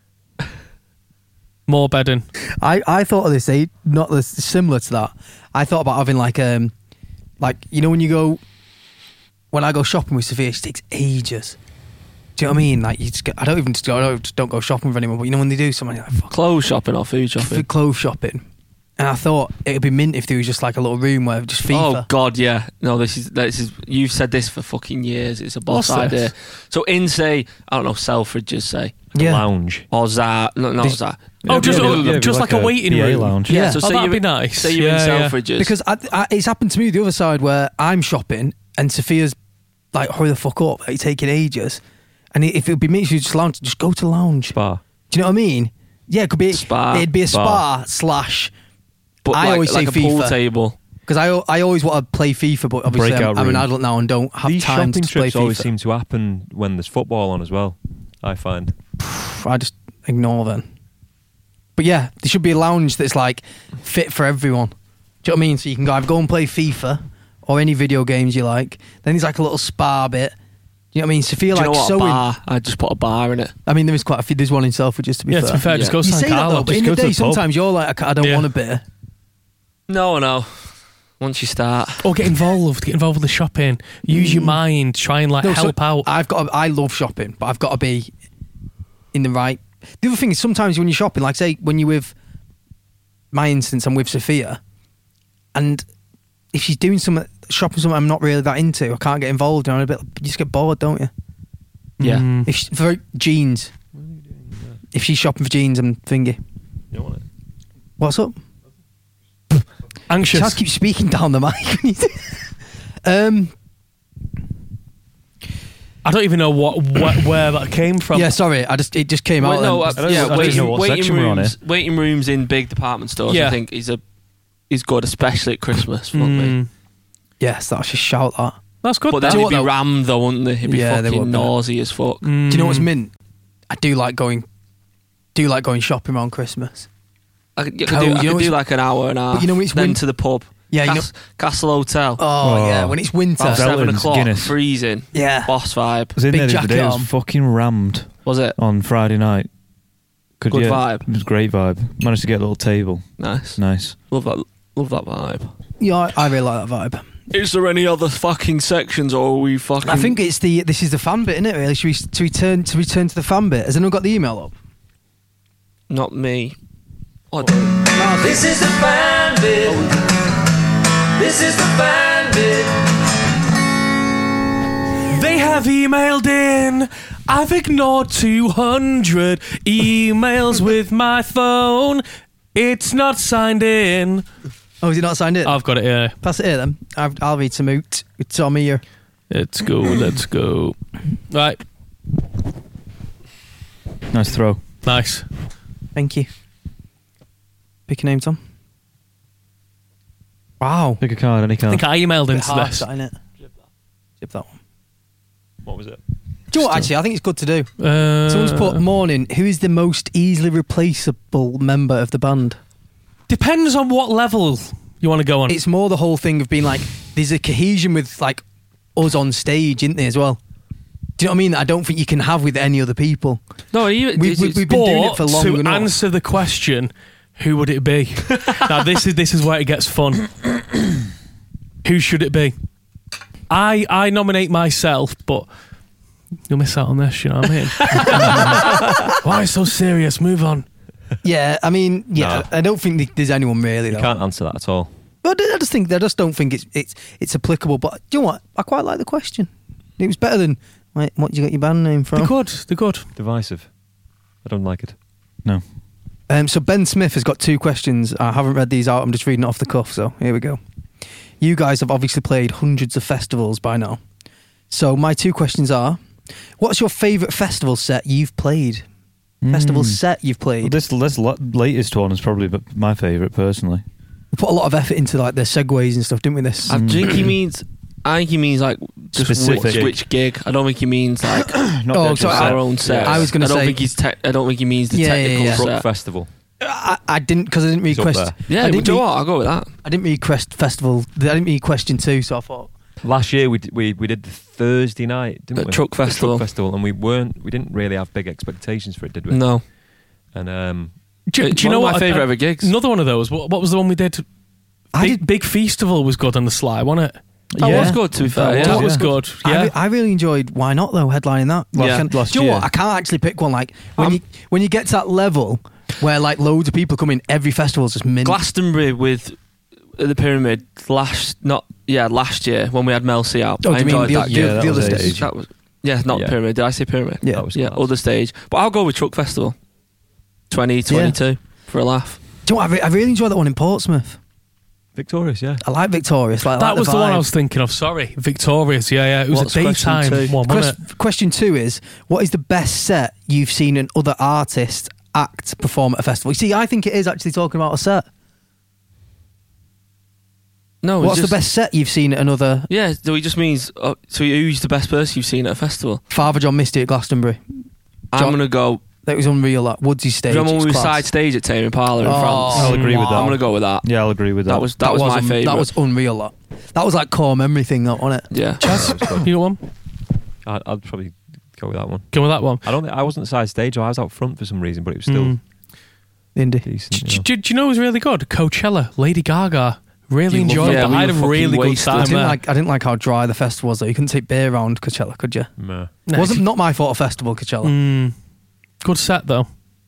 More bedding. I thought of this, not this, similar to that. I thought about having like you know when I go shopping with Sophia, she takes ages. Do you know what I mean? Like you just I don't go shopping with anyone, but you know when they do something like fuck, clothes shopping or food shopping? clothes shopping. And I thought it'd be mint if there was just like a little room where just FIFA. Oh God, yeah. No, this is. You've said this for fucking years. It's a boss What's idea. this? So in say, I don't know, Selfridges say, Yeah. Lounge. or Zara, not This- Zara. Oh, just it'd be like a waiting PA room. lounge. Yeah. So Oh, say that'd you're be in- nice. Say you're Yeah, in yeah. Selfridges Because it's happened to me the other side where I'm shopping and Sophia's like, hurry the fuck up, it's taking ages. And if it would be me, she'd just lounge, just go to the lounge. Spa. Do you know what I mean? Yeah, it could be Spa. It'd be a Spa. spa / but I like, always say like a pool FIFA. table. because I always want to play FIFA, but obviously Breakout I'm an room. adult now and don't have These time shopping to play trips always FIFA. seem to happen when there's football on as well, I find. I just ignore them. But yeah, there should be a lounge that's like fit for everyone. Do you know what I mean? So you can either go and play FIFA or any video games you like. Then there's like a little spa bit. You know what I mean? Sophia Do you like know what? A sewing. bar. I'd just put a bar in it. I mean, there is quite a few. There's one in Selfridges, to be Yeah, fair. to be fair, just Yeah. go You San say that Carlo. though, but Just in go the to day, the pub. sometimes you're like, I don't Yeah. want a beer. No. Once you start, Or get involved with the shopping. Use your mind. Try and No, so help out. I love shopping, but I've got to be in the right. The other thing is sometimes when you're shopping, like say when you're with, my instance, I'm with Sophia, and if she's doing shopping something I'm not really that into, I can't get involved. You just get bored, don't you? yeah. If for jeans, if she's shopping for jeans, I'm thingy. You don't want it? What's up? Anxious. Chaz keeps speaking down the mic. I don't even know where that came from. Yeah, sorry. It just came out. No, I don't know what waiting section we're on rooms. Waiting rooms in big department stores. Yeah. I think is good, especially at Christmas. Fuck me. Yes, that's just shout that. That's good. But that. then Do you he'd know be what, rammed though, wouldn't they? He'd be Yeah, they fucking would be. nausy as fuck. Do you know what's mint? I do like going shopping around Christmas. I could Cold, you know do it's- like an hour and a half. But you know when it's then win- to the pub. Yeah, you know- Castle Hotel. Oh, yeah, when it's winter. About 7 Velton's, o'clock. Guinness. Freezing. Yeah. Boss vibe. I was in Big there the other day. jacket It was on. fucking rammed Was it? on Friday night. Good vibe. It was a great vibe. Managed to get a little table. Nice. Nice. Love that vibe. Yeah, I really like that vibe. Is there any other fucking sections, or are we fucking? I think this is the fan bit, isn't it? Really, should we return to the fan bit? Has anyone got the email up? Not me. Oh, This is the fan bit. This is the fan bit. They have emailed in. I've ignored 200 emails with my phone. It's not signed in. Oh, is it not signed in? I've got it here. Pass it here then. I'll read some out with Tommy here. Let's go. Let's go. Right. Nice throw. Nice. Thank you. Pick a name, Tom. Wow. Pick a card, any I card. think I emailed Bit into harsh, this. that, innit? Zip that one. What was it? Do you know what, actually, I think it's good to do. Uh, Someone's put, morning, who is the most easily replaceable member of the band? Depends on what level you want to go on. It's more the whole thing of being like, there's a cohesion with like us on stage, isn't there, as well? Do you know what I mean? That I don't think you can have with any other people. no, We've been doing it for long to enough. answer the question, who would it be? Now this is where it gets fun. Who should it be? I nominate myself, but you'll miss out on this. You know what I mean? Why so serious? Move on. Yeah, I mean, yeah, No. I don't think there's anyone really You though. can't answer that at all. But I just don't think it's applicable. But do you know what? I quite like the question. It was better than like, what did you get your band name from? They're good. They're good. Divisive. I don't like it. No. So Ben Smith has got 2 questions. I haven't read these out. I'm just reading it off the cuff. So here we go. You guys have obviously played hundreds of festivals by now. So my 2 questions are: what's your favourite festival set you've played? Festival set you've Well, played. this latest one is probably my favourite personally. We put a lot of effort into like the segues and stuff, didn't we? This. I think he means like just Specific. which gig. I don't think he means like Not Oh, the actual sorry, set. our own set. I was gonna I don't say- think he's. I don't think he means the Yeah, technical yeah. Truck set. Festival. I didn't because I didn't He's up request. there. Yeah, I but didn't do you know read- what? I'll go with that. I didn't request festival. I didn't read question 2, so I thought. Last year we did the Thursday night, didn't The we? Truck Festival. The Truck Festival, and we didn't really have big expectations for it, did we? No. And Do you One know of what? my favourite ever gigs. Another one of those. What was the one we did? Big Festival was good on the Sly, wasn't it? That Yeah. was good, to be fair. That Yeah. That was good. Yeah. I really enjoyed Why Not though, headlining that. Yeah. Last Do you know year. what? I can't actually pick one. Like when you get to that level where like loads of people come in, every festival's just mint. Glastonbury with the Pyramid last year when we had Mel C out. Oh, do I you mean enjoyed the, that. the, Yeah, the that other was stage? ages. That was not Yeah. the Pyramid. Did I say Pyramid? Yeah. that was Yeah, class. other stage. But I'll go with Truck Festival 2022 for a laugh. Do you know what? I really enjoyed that one in Portsmouth. Victorious, yeah. I like Victorious. Like, That like was the one I vibe. was thinking of. Sorry, Victorious. Yeah. It was What's a question daytime 2? one, wasn't it? Question 2 is: what is the best set you've seen an other artist act perform at a festival? You see, I think it is actually talking about a set. No, What's it's the best set you've seen at another? Yeah, so he just means. So who's the best person you've seen at a festival? Father John Misty at Glastonbury. I'm John- gonna go. That was unreal. That Woodsy stage. Remember it when was we were class. side stage at Tame Impala in Oh, France? I'll agree with that. I'm gonna go with that. Yeah, I'll agree with that. That was my un- favourite. That was unreal. That was like core memory thing, though, wasn't it? yeah. You got one? I'd probably go with that one. Go with that one. I wasn't side stage, I was out front for some reason, but it was still Mm. Indie. decent. Do you know who was really good? Coachella, Lady Gaga. Really You love enjoyed it. it. Yeah, we I had a were fucking really good wasted. I time didn't there. like. I didn't like how dry the festival was. Though you couldn't take beer around Coachella, could you? Meh. No, Wasn't not my fault. A festival, Coachella. Good set though.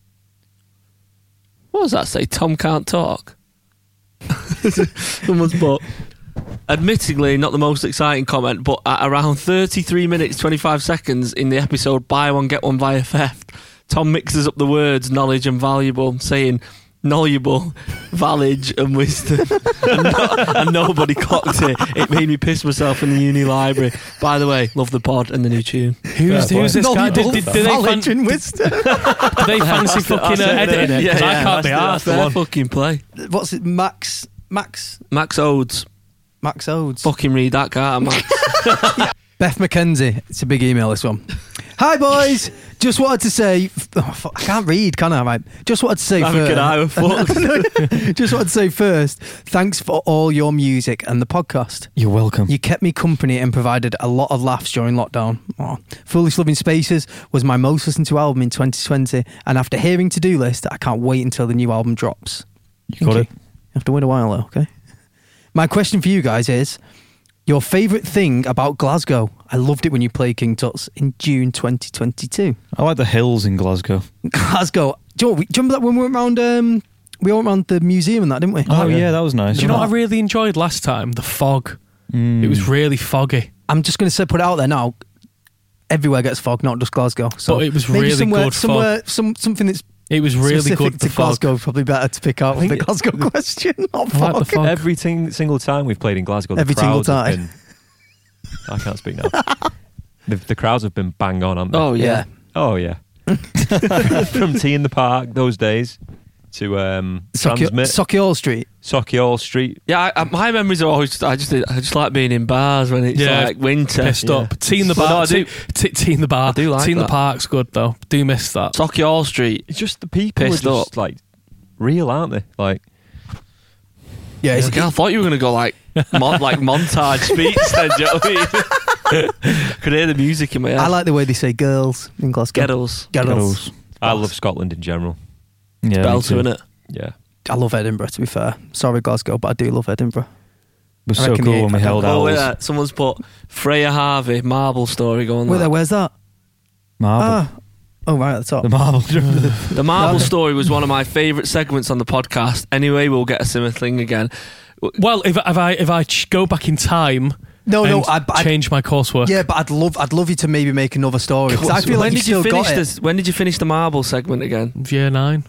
What does that say? Tom can't talk. Someone's put. Admittedly, not the most exciting comment, but at around 33 minutes 25 seconds in the episode "Buy One Get One via Theft," Tom mixes up the words "knowledge" and "valuable," saying "knowledgeable," "valid," and "wisdom," and nobody clocked it. It made me piss myself in the uni library. By the way, love the pod and the new tune. Who's this guy? Do they Knowledge and wisdom. fancy fucking editing it? 'Cause I can't be asked. Fair fucking play. What's it? Max Odes. Odes. Fucking read that, can't I, Max? Beth McKenzie. It's a big email, this one. Hi, boys. Just wanted to say, I can't read, can I? Right. Just wanted to say first. Just wanted to say first, thanks for all your music and the podcast. You're welcome. You kept me company and provided a lot of laughs during lockdown. Oh. Foolish Loving Spaces was my most listened to album in 2020, and after hearing To-Do List, I can't wait until the new album drops. You got it. You have to wait a while though, okay? My question for you guys is, your favourite thing about Glasgow? I loved it when you played King Tut's in June 2022. I like the hills in Glasgow. Glasgow. Do you remember that when we went round? We went round the museum and that, didn't we? Oh yeah, that was nice. Do you know what I really enjoyed last time? The fog. It was really foggy. I'm just going to put it out there now. Everywhere gets fog, not just Glasgow. So but it was maybe really good fog. Something that's It was really specific good to for fog. Glasgow. Probably better to pick out the Glasgow question. Not I like the fog. fog. Every single time we've played in Glasgow, the Every single crowds have time. been- I can't speak now. The crowds have been bang on, haven't they? Oh yeah. Oh yeah. From Tea in the Park those days to Transmit, Sauchiehall Street. Sauchiehall Street. Yeah, my memories are always. I just like being in bars when it's Yeah. like winter. Pissed Yeah. up. Tea in the But no, bar. I do- Tea in the bar. I do like Tea in the that. park's good though. Do miss that. Sauchiehall Street. It's just the people Pissed are just up. like real, aren't they? Like Yeah, it's, I thought you were going to go like montage speech. Then, do you know what I mean? Could hear the music in my head. I like the way they say girls in Glasgow. Ghettos. Girls. I love Scotland in general. Yeah, me Belter, too. innit? Yeah. I love Edinburgh, to be fair. Sorry, Glasgow, but I do love Edinburgh. It was I so reckon cool the- when we held Oh, owls. yeah. Someone's put Freya Harvey marble story going Wait there. there, where's that? Marble. Oh, right at the top. The marble. The marble story was one of my favourite segments on the podcast. Anyway, we'll get a similar thing again. Well, if I go back in time, No, and I'd change my coursework. yeah, but I'd love you to maybe make another story. 'cause I feel like when you did you still finish got it. this? When did you finish the marble segment again? Year 9.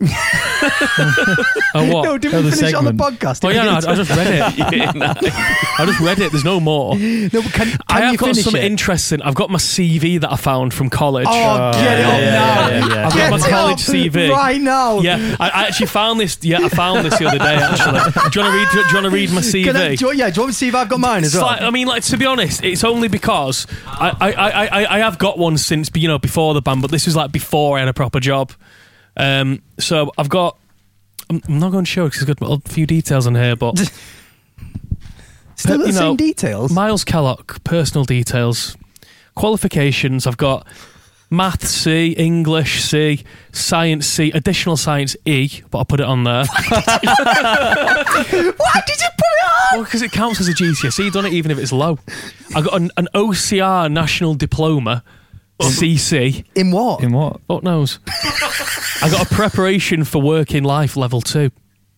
Oh what? No, did Oh, we the finish it on the segment. podcast? Oh Did yeah, we no, I get just read it. I just read it. There's no more. into- No, but can I you have got finish something it? interesting. I've got my CV that I found from college. Oh, get it up now. yeah. I've Get got my it college up CV. right now. Yeah, I actually found this. Yeah, I found this the other day. Actually, do you want to read my CV? Do you want me to see if I've got mine as It's well? like, I mean, like, to be honest, it's only because I have got one since before the band, but this was like before I had a proper job. So I've got. I'm not going to show it because it's got a few details in here, but Still the you know, same details. Miles Kellogg, personal details, qualifications. I've got math C, English C, science C, additional science E, but I put it on there. Why did you put it on? Well, because it counts as a GCSE, you've done it even if it's low. I got an OCR national diploma, CC. In what? In what? Fuck knows. I got a preparation for working life level 2.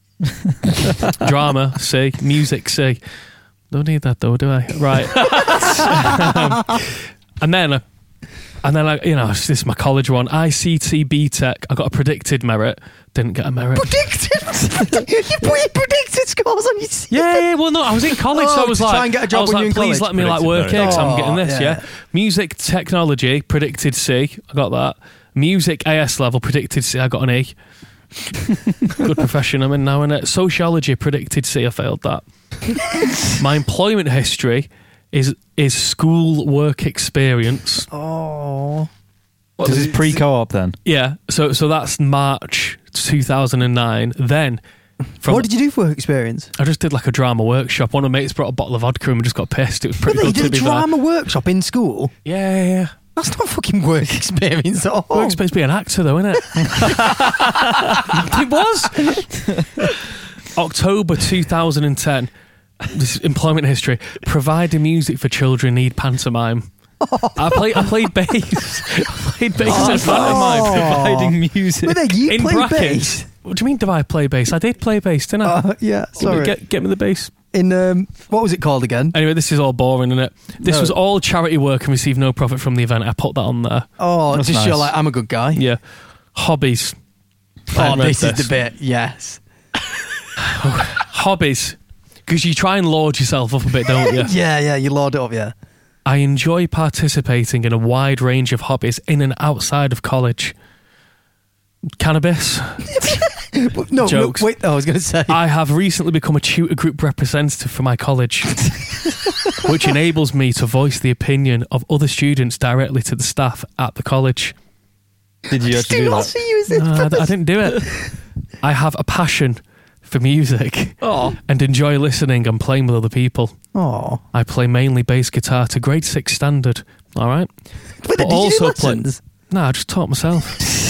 Drama C, music C. Don't need that though, do I? Right. and then I, this is my college one. ICT BTEC. I got a predicted merit. Didn't get a merit. Predicted? You put your predicted scores on your CV. Yeah, well, no, I was in college, so I was to like, try and get a job I was when like, you're in please college. let me like Predicted work merit. here because I'm Oh, getting this. yeah. Yeah, music technology predicted C. I got that. Music AS level predicted C. I got an E. Good profession I'm in now, innit? Sociology predicted C. I failed that. My employment history is school work experience. Oh. This is pre-co-op then. Yeah, so that's March 2009. Then, from What did you do for work experience? I just did like a drama workshop. One of my mates brought a bottle of vodka and we just got pissed. It was pretty You good to did be a drama workshop in school? there. Yeah. That's not fucking work experience at all. Work's supposed to be an actor though, isn't it? It was. October 2010. This is employment history. Providing music for children need pantomime. I played bass. I played bass in pantomime. Providing music. Wait there, you In play brackets. bass? What do you mean? Do I play bass? I did play bass, didn't I? Yeah, sorry. Get me the bass. In what was it called again? Anyway, this is all boring, isn't it? This No. was all charity work and received no profit from the event. I put that on there. Oh, That's just show nice. like I'm a good guy. Yeah. Hobbies. I Oh, read this is the bit. Yes. Hobbies. Because you try and lord yourself up a bit, don't you? Yeah, you lord it up, yeah. I enjoy participating in a wide range of hobbies in and outside of college. Cannabis. No, Jokes. no, wait, I was going to say. I have recently become a tutor group representative for my college, which enables me to voice the opinion of other students directly to the staff at the college. Did you actually do that? Use it. I didn't do it. I have a passion for music Oh, and enjoy listening and playing with other people. Oh, I play mainly bass guitar to grade 6 standard. All right. but did you do lessons? No, I just taught myself.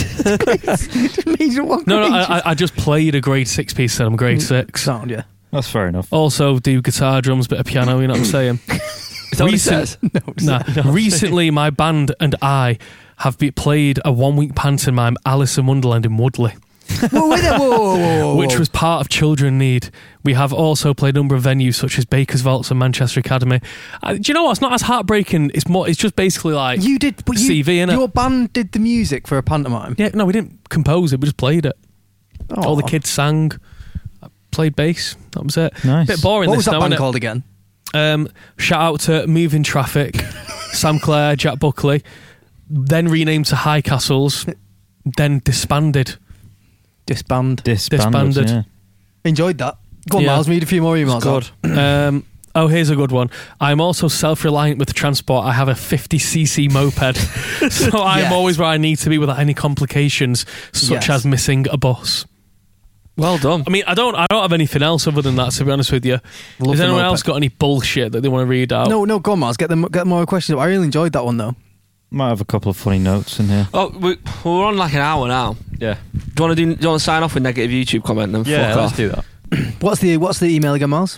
No, I just played a grade 6 piece and I'm grade 6. Sound, yeah. That's fair enough. Also do guitar, drums, bit of piano, you know what I'm saying? is that what he says? Recently, my band and I have played a 1-week pantomime, Alice in Wonderland in Woodley, Whoa. which was part of Children Need. We have also played a number of venues such as Baker's Vaults and Manchester Academy. Do you know what? It's not as heartbreaking. It's just basically like You did, but CV, innit? your band did the music for a pantomime. Yeah, no, we didn't compose it. We just played it. Oh. All the kids sang. I played bass. That was it. Nice. Bit boring. What this was that now, band innit? called again? Shout out to Moving Traffic, Sam Clare, Jack Buckley. Then renamed to High Castles. Then disbanded. Disbanded. Disbanded. Yeah. Enjoyed that. Go on, Yeah. Miles. Read a few more emails. Good. Oh, here's a good one. I'm also self-reliant with transport. I have a 50cc moped, so I'm Yes. always where I need to be without any complications, such Yes. as missing a bus. Well done. I mean, I don't have anything else other than that, to be honest with you. Love Has the anyone moped. else got any bullshit that they want to read out? No, go on, Miles. Get more questions. I really enjoyed that one though. Might have a couple of funny notes in here. Oh, we're on like an hour now. Yeah. Do you want to sign off with negative YouTube comment and Yeah, fuck let's off? do that. What's the email again, Miles?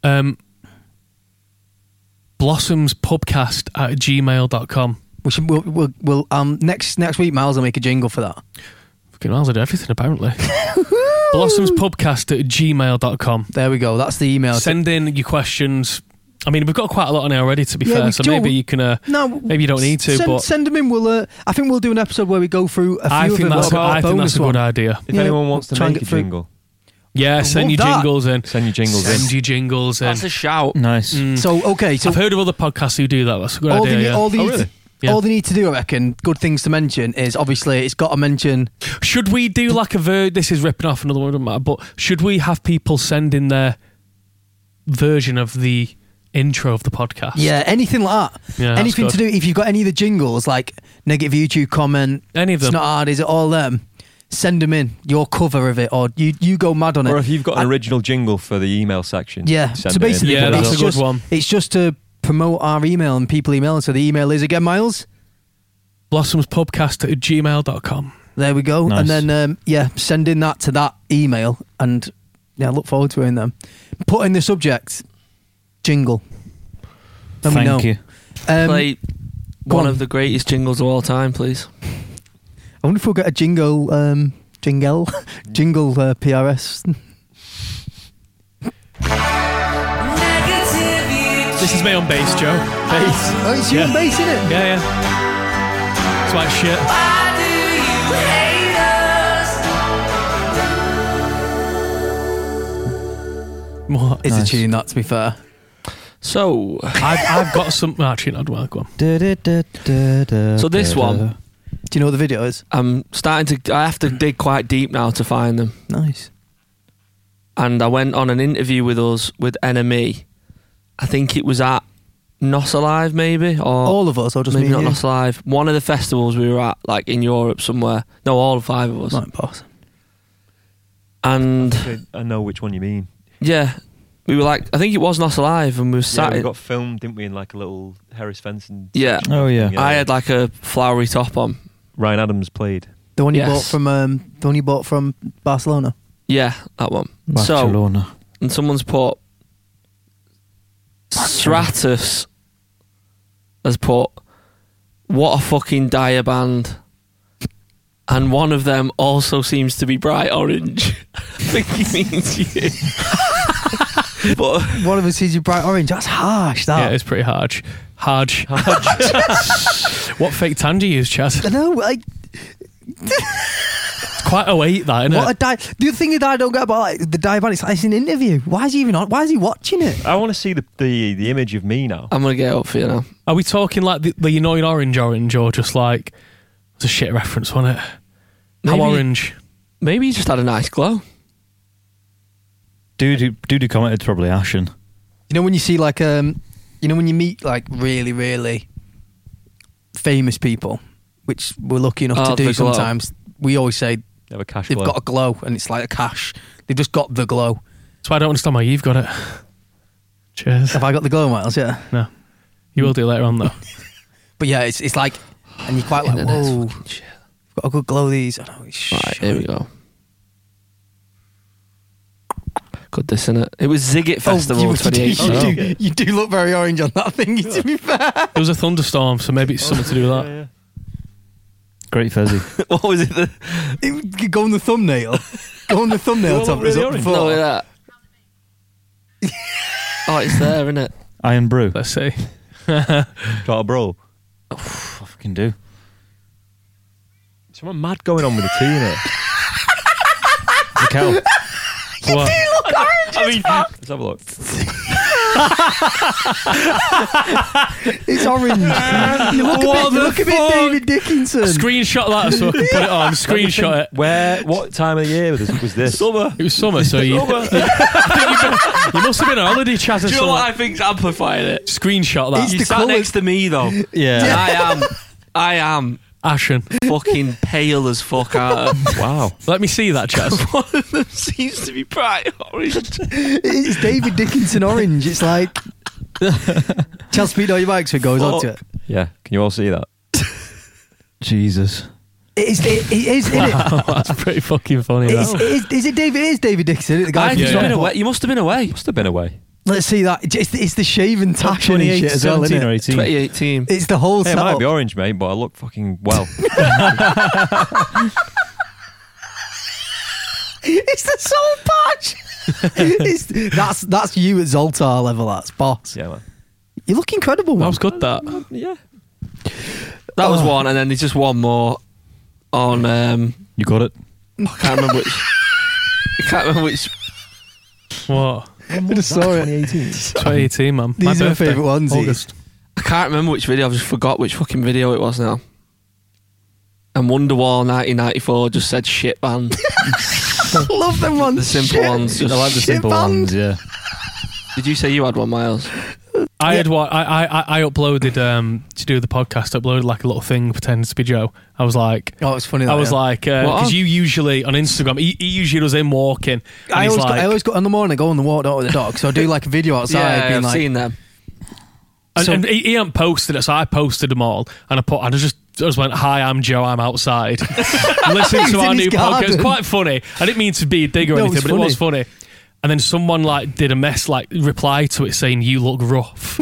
blossomspubcast@gmail.com. We'll next week, Miles will make a jingle for that. Fucking Miles, I do everything apparently. blossomspubcast@gmail.com. There we go. That's the email. Send in your questions. I mean, we've got quite a lot on here already, to be Yeah, fair. we So do. maybe you can. No, maybe you don't need to. But send them in. We'll. I think we'll do an episode where we go through a few I of think them. that's a good idea. If Yeah, anyone wants to try and make get a through- jingle, Yeah, send love your that. jingles in. send your jingles Send in. your jingles in. That's a shout. Nice. So okay, so I've heard of other podcasts who do that. That's a good all idea. they, Yeah. all, they Oh, need really? to, Yeah. all they need to do, I reckon, good things to mention is obviously it's got to mention. Should we do like this is ripping off another one, doesn't matter, but should we have people send in their version of the intro of the podcast? Yeah, anything like that. Yeah, that's Anything to do. good. If you've got any of the jingles, like negative YouTube comment, Any of it's them. not hard, is it? All them. Send them in. Your cover of it, or you go mad on it. Or if you've got an original jingle for the email section. Yeah, send so it in. basically, Yeah, it's that's a good just, one. It's just to promote our email and people email. So the email is again, Miles. blossomspubcast@gmail.com. There we go. Nice. And then send in that to that email, and I look forward to hearing them. Put in the subject jingle. Then we know. Thank you. Play go one on. of the greatest jingles of all time, please. I wonder if we'll get a jingle PRS. This is me on bass, Joe. Bass. Oh, it's you and bass, isn't it? Yeah, yeah. It's like shit. What? It's Nice. a tune, that, to be fair. So, I've got some. Actually, not well. Go on. So this one, Do you know what the video is? I'm starting to. I have to dig quite deep now to find them. Nice. And I went on an interview with NME. I think it was at Nos Alive, maybe, or All of us, or just maybe me not and you? Nos Alive. One of the festivals we were at, like in Europe somewhere. No, all 5 of us. Right, boss. And I know which one you mean. yeah, we were like, I think it was Nos Alive, and we were sat. Yeah, we in- got filmed, didn't we, in like a little Harris Fenton. Yeah. Oh, yeah. I had like a flowery top on. Ryan Adams played. The one you Yes. bought from Barcelona. Yeah, that one. So, Barcelona. and someone's put Stratus has put, what a fucking dire band. And one of them also seems to be bright orange. I think he means you. But One of us is your bright orange. That's harsh. Yeah, That. it's pretty harsh. Harsh. What fake tan do you use, Chaz? I know. Like, It's quite a weight, that, isn't what it? a the other thing that I don't get about like the diabetics, it's an interview. Why is he even on? Why is he watching it? I want to see the image of me now. I'm going to get up for you now. Are we talking like the annoying orange, or just like it's a shit reference, wasn't it? Maybe- How orange? Maybe he just had a nice glow. Dude who commented probably ashen. You know when you see like when you meet like really really famous people, which we're lucky enough Oh, to do the glow. sometimes, we always say They have a cash they've glow. got a glow, and it's like a cash. They've just got the glow. That's why I don't understand why you've got it. Cheers. Have I got the glow, Miles? Yeah. No. You will do later on, though. But yeah, it's like, and you're quite like, Internet's whoa, fucking shit. got a good glow, these. I know, it's Right, here we go. Good, this, innit? It was Ziggit Festival 2018. You do look very orange on that thing, to be fair. There was a thunderstorm, so maybe it's something to do with that. Great fezzy. What was it? Go on the thumbnail. Go on the thumbnail, Tom. It's up before. No, look at that. Oh, it's there, isn't it? Iron Brew. Let's see. Got a bro. I fucking do. Something mad going on with the tea in it. Mikel. What? I mean, let's have a look. It's orange. Look a bit David Dickinson. Screenshot that so I can put it on. Screenshot it. What time of the year was this? Summer. It was summer, so you, I think you must have been on holiday, Chaz. Do or you know what I something. think's amplifying it? Screenshot that. It's You the sat colours. next to me, though. Yeah. I am Ashen. fucking pale as fuck out. Wow. Let me see that, Chaz. One of them seems to be bright orange. It's David Dickinson orange. It's like Chelsea speed all your bikes when it goes onto it. Yeah. Can you all see that? Jesus. It is, isn't it? That's pretty fucking funny. Is That. it David? It is David Dickinson, isn't it? The guy I've from just yeah. been Stockport. away. You must have been away. Must have been away. Let's see that. It's the shaven tash and shit as well, 17 isn't or it? 18. 2018. It's the whole Hey, it might setup. be orange, mate, but I look fucking well. It's the soul patch. That's you at Zoltar level. That's boss. Yeah, man. You look incredible, That man. was good, that. Yeah. That was one, and then there's just one more on. You got it. I can't remember which. I can't remember which. What? I just saw it. 2018, man. These My are my birthday, favourite ones, these. August. I can't remember which video. I just forgot which fucking video it was now. And Wonderwall 1994 just said shit band. Love them ones. The simple ones. I Just, like the Shit simple band. ones, yeah. did you say you had one, Miles? I had what I uploaded to do the podcast. Uploaded like a little thing pretending to be Joe. I was like, Oh, it's funny. I was like, What? because you usually on Instagram, he usually does him walking. And I he's always, like, I always go on the morning. I go on the walk out with the dog. So I do like a video outside. Yeah, being I've like, seen them. and he hadn't posted it, so I posted them all, and I just went, "Hi, I'm Joe. I'm outside." Listen He's to our in new his podcast. garden. It's quite funny. I didn't mean to be a digger or No, anything, it's but it was funny. And then someone like did a reply to it saying, "You look rough."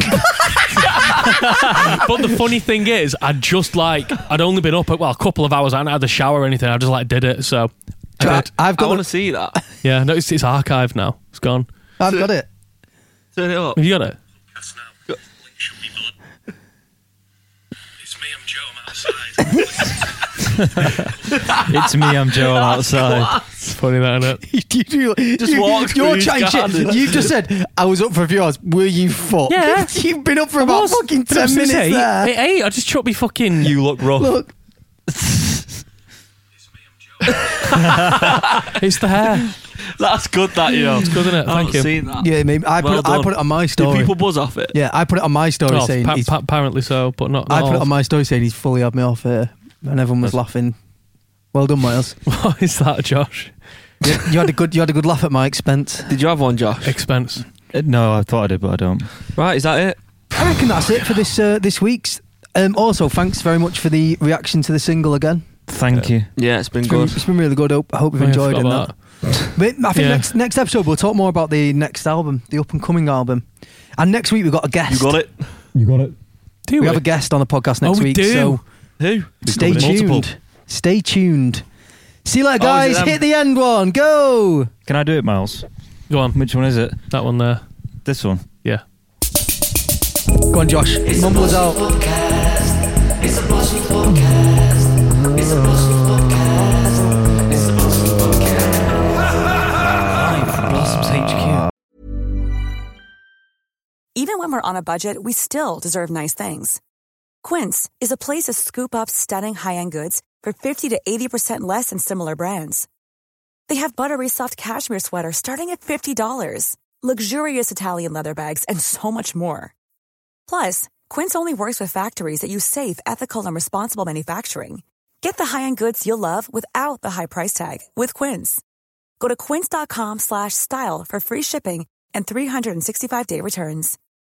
But the funny thing is, I'd only been up a couple of hours. I hadn't had the shower or anything. I just did it. So I did. I've I got want to see that. Yeah, no, it's archived now. It's gone. I've got it. Turn it up. Have you got it? It's me, I'm Joe, I'm outside. It's me, I'm Joe, I'm outside. It's funny that, isn't it? Just walks through You're his chatting garden. shit. You've just said I was up for a few hours. Were you fucked? Yeah. You've been up for about fucking 10 minutes there. Hey, I just chucked me fucking. You look rough. Look, It's me, I'm Joe. It's the hair. That's good, that, you know. It's good, isn't it? I Thank haven't you. seen that. yeah, maybe I Well put done. it on my Did story. people buzz off it? Yeah, I put it on my story Oh, saying he's, apparently so, but not. I not put it all. on my story saying he's fully had me off here, and everyone was laughing. Well done, Miles. What is that, Josh? You had a good laugh at my expense. Did you have one, Josh? Expense. No, I thought I did, but I don't. Right, is that it? I reckon that's it for this week's. Also, thanks very much for the reaction to the single again. Thank you. Yeah, it's been good. It's been really good. I hope you've Oh, yeah, I enjoyed it. forgot And that. But I think Yeah. next episode we'll talk more about the next album, the up and coming album. And next week we've got a guest. You got it? You got it. Do We have a guest on the podcast next we week. do. So Who? stay got tuned. multiple. Stay tuned. See you later, Oh, is guys. it them? Hit the end one. Go. Can I do it, Miles? Go on. Which one is it? That one there. This one. Yeah. Go on, Josh. Mumble us out. It's a Blossom podcast. It's a Blossom podcast. It's a Blossom podcast. Blossom's HQ. Even when we're on a budget, we still deserve nice things. Quince is a place to scoop up stunning high-end goods for 50 to 80% less than similar brands. They have buttery soft cashmere sweaters starting at $50, luxurious Italian leather bags, and so much more. Plus, Quince only works with factories that use safe, ethical, and responsible manufacturing. Get the high-end goods you'll love without the high price tag with Quince. Go to quince.com/style for free shipping and 365-day returns.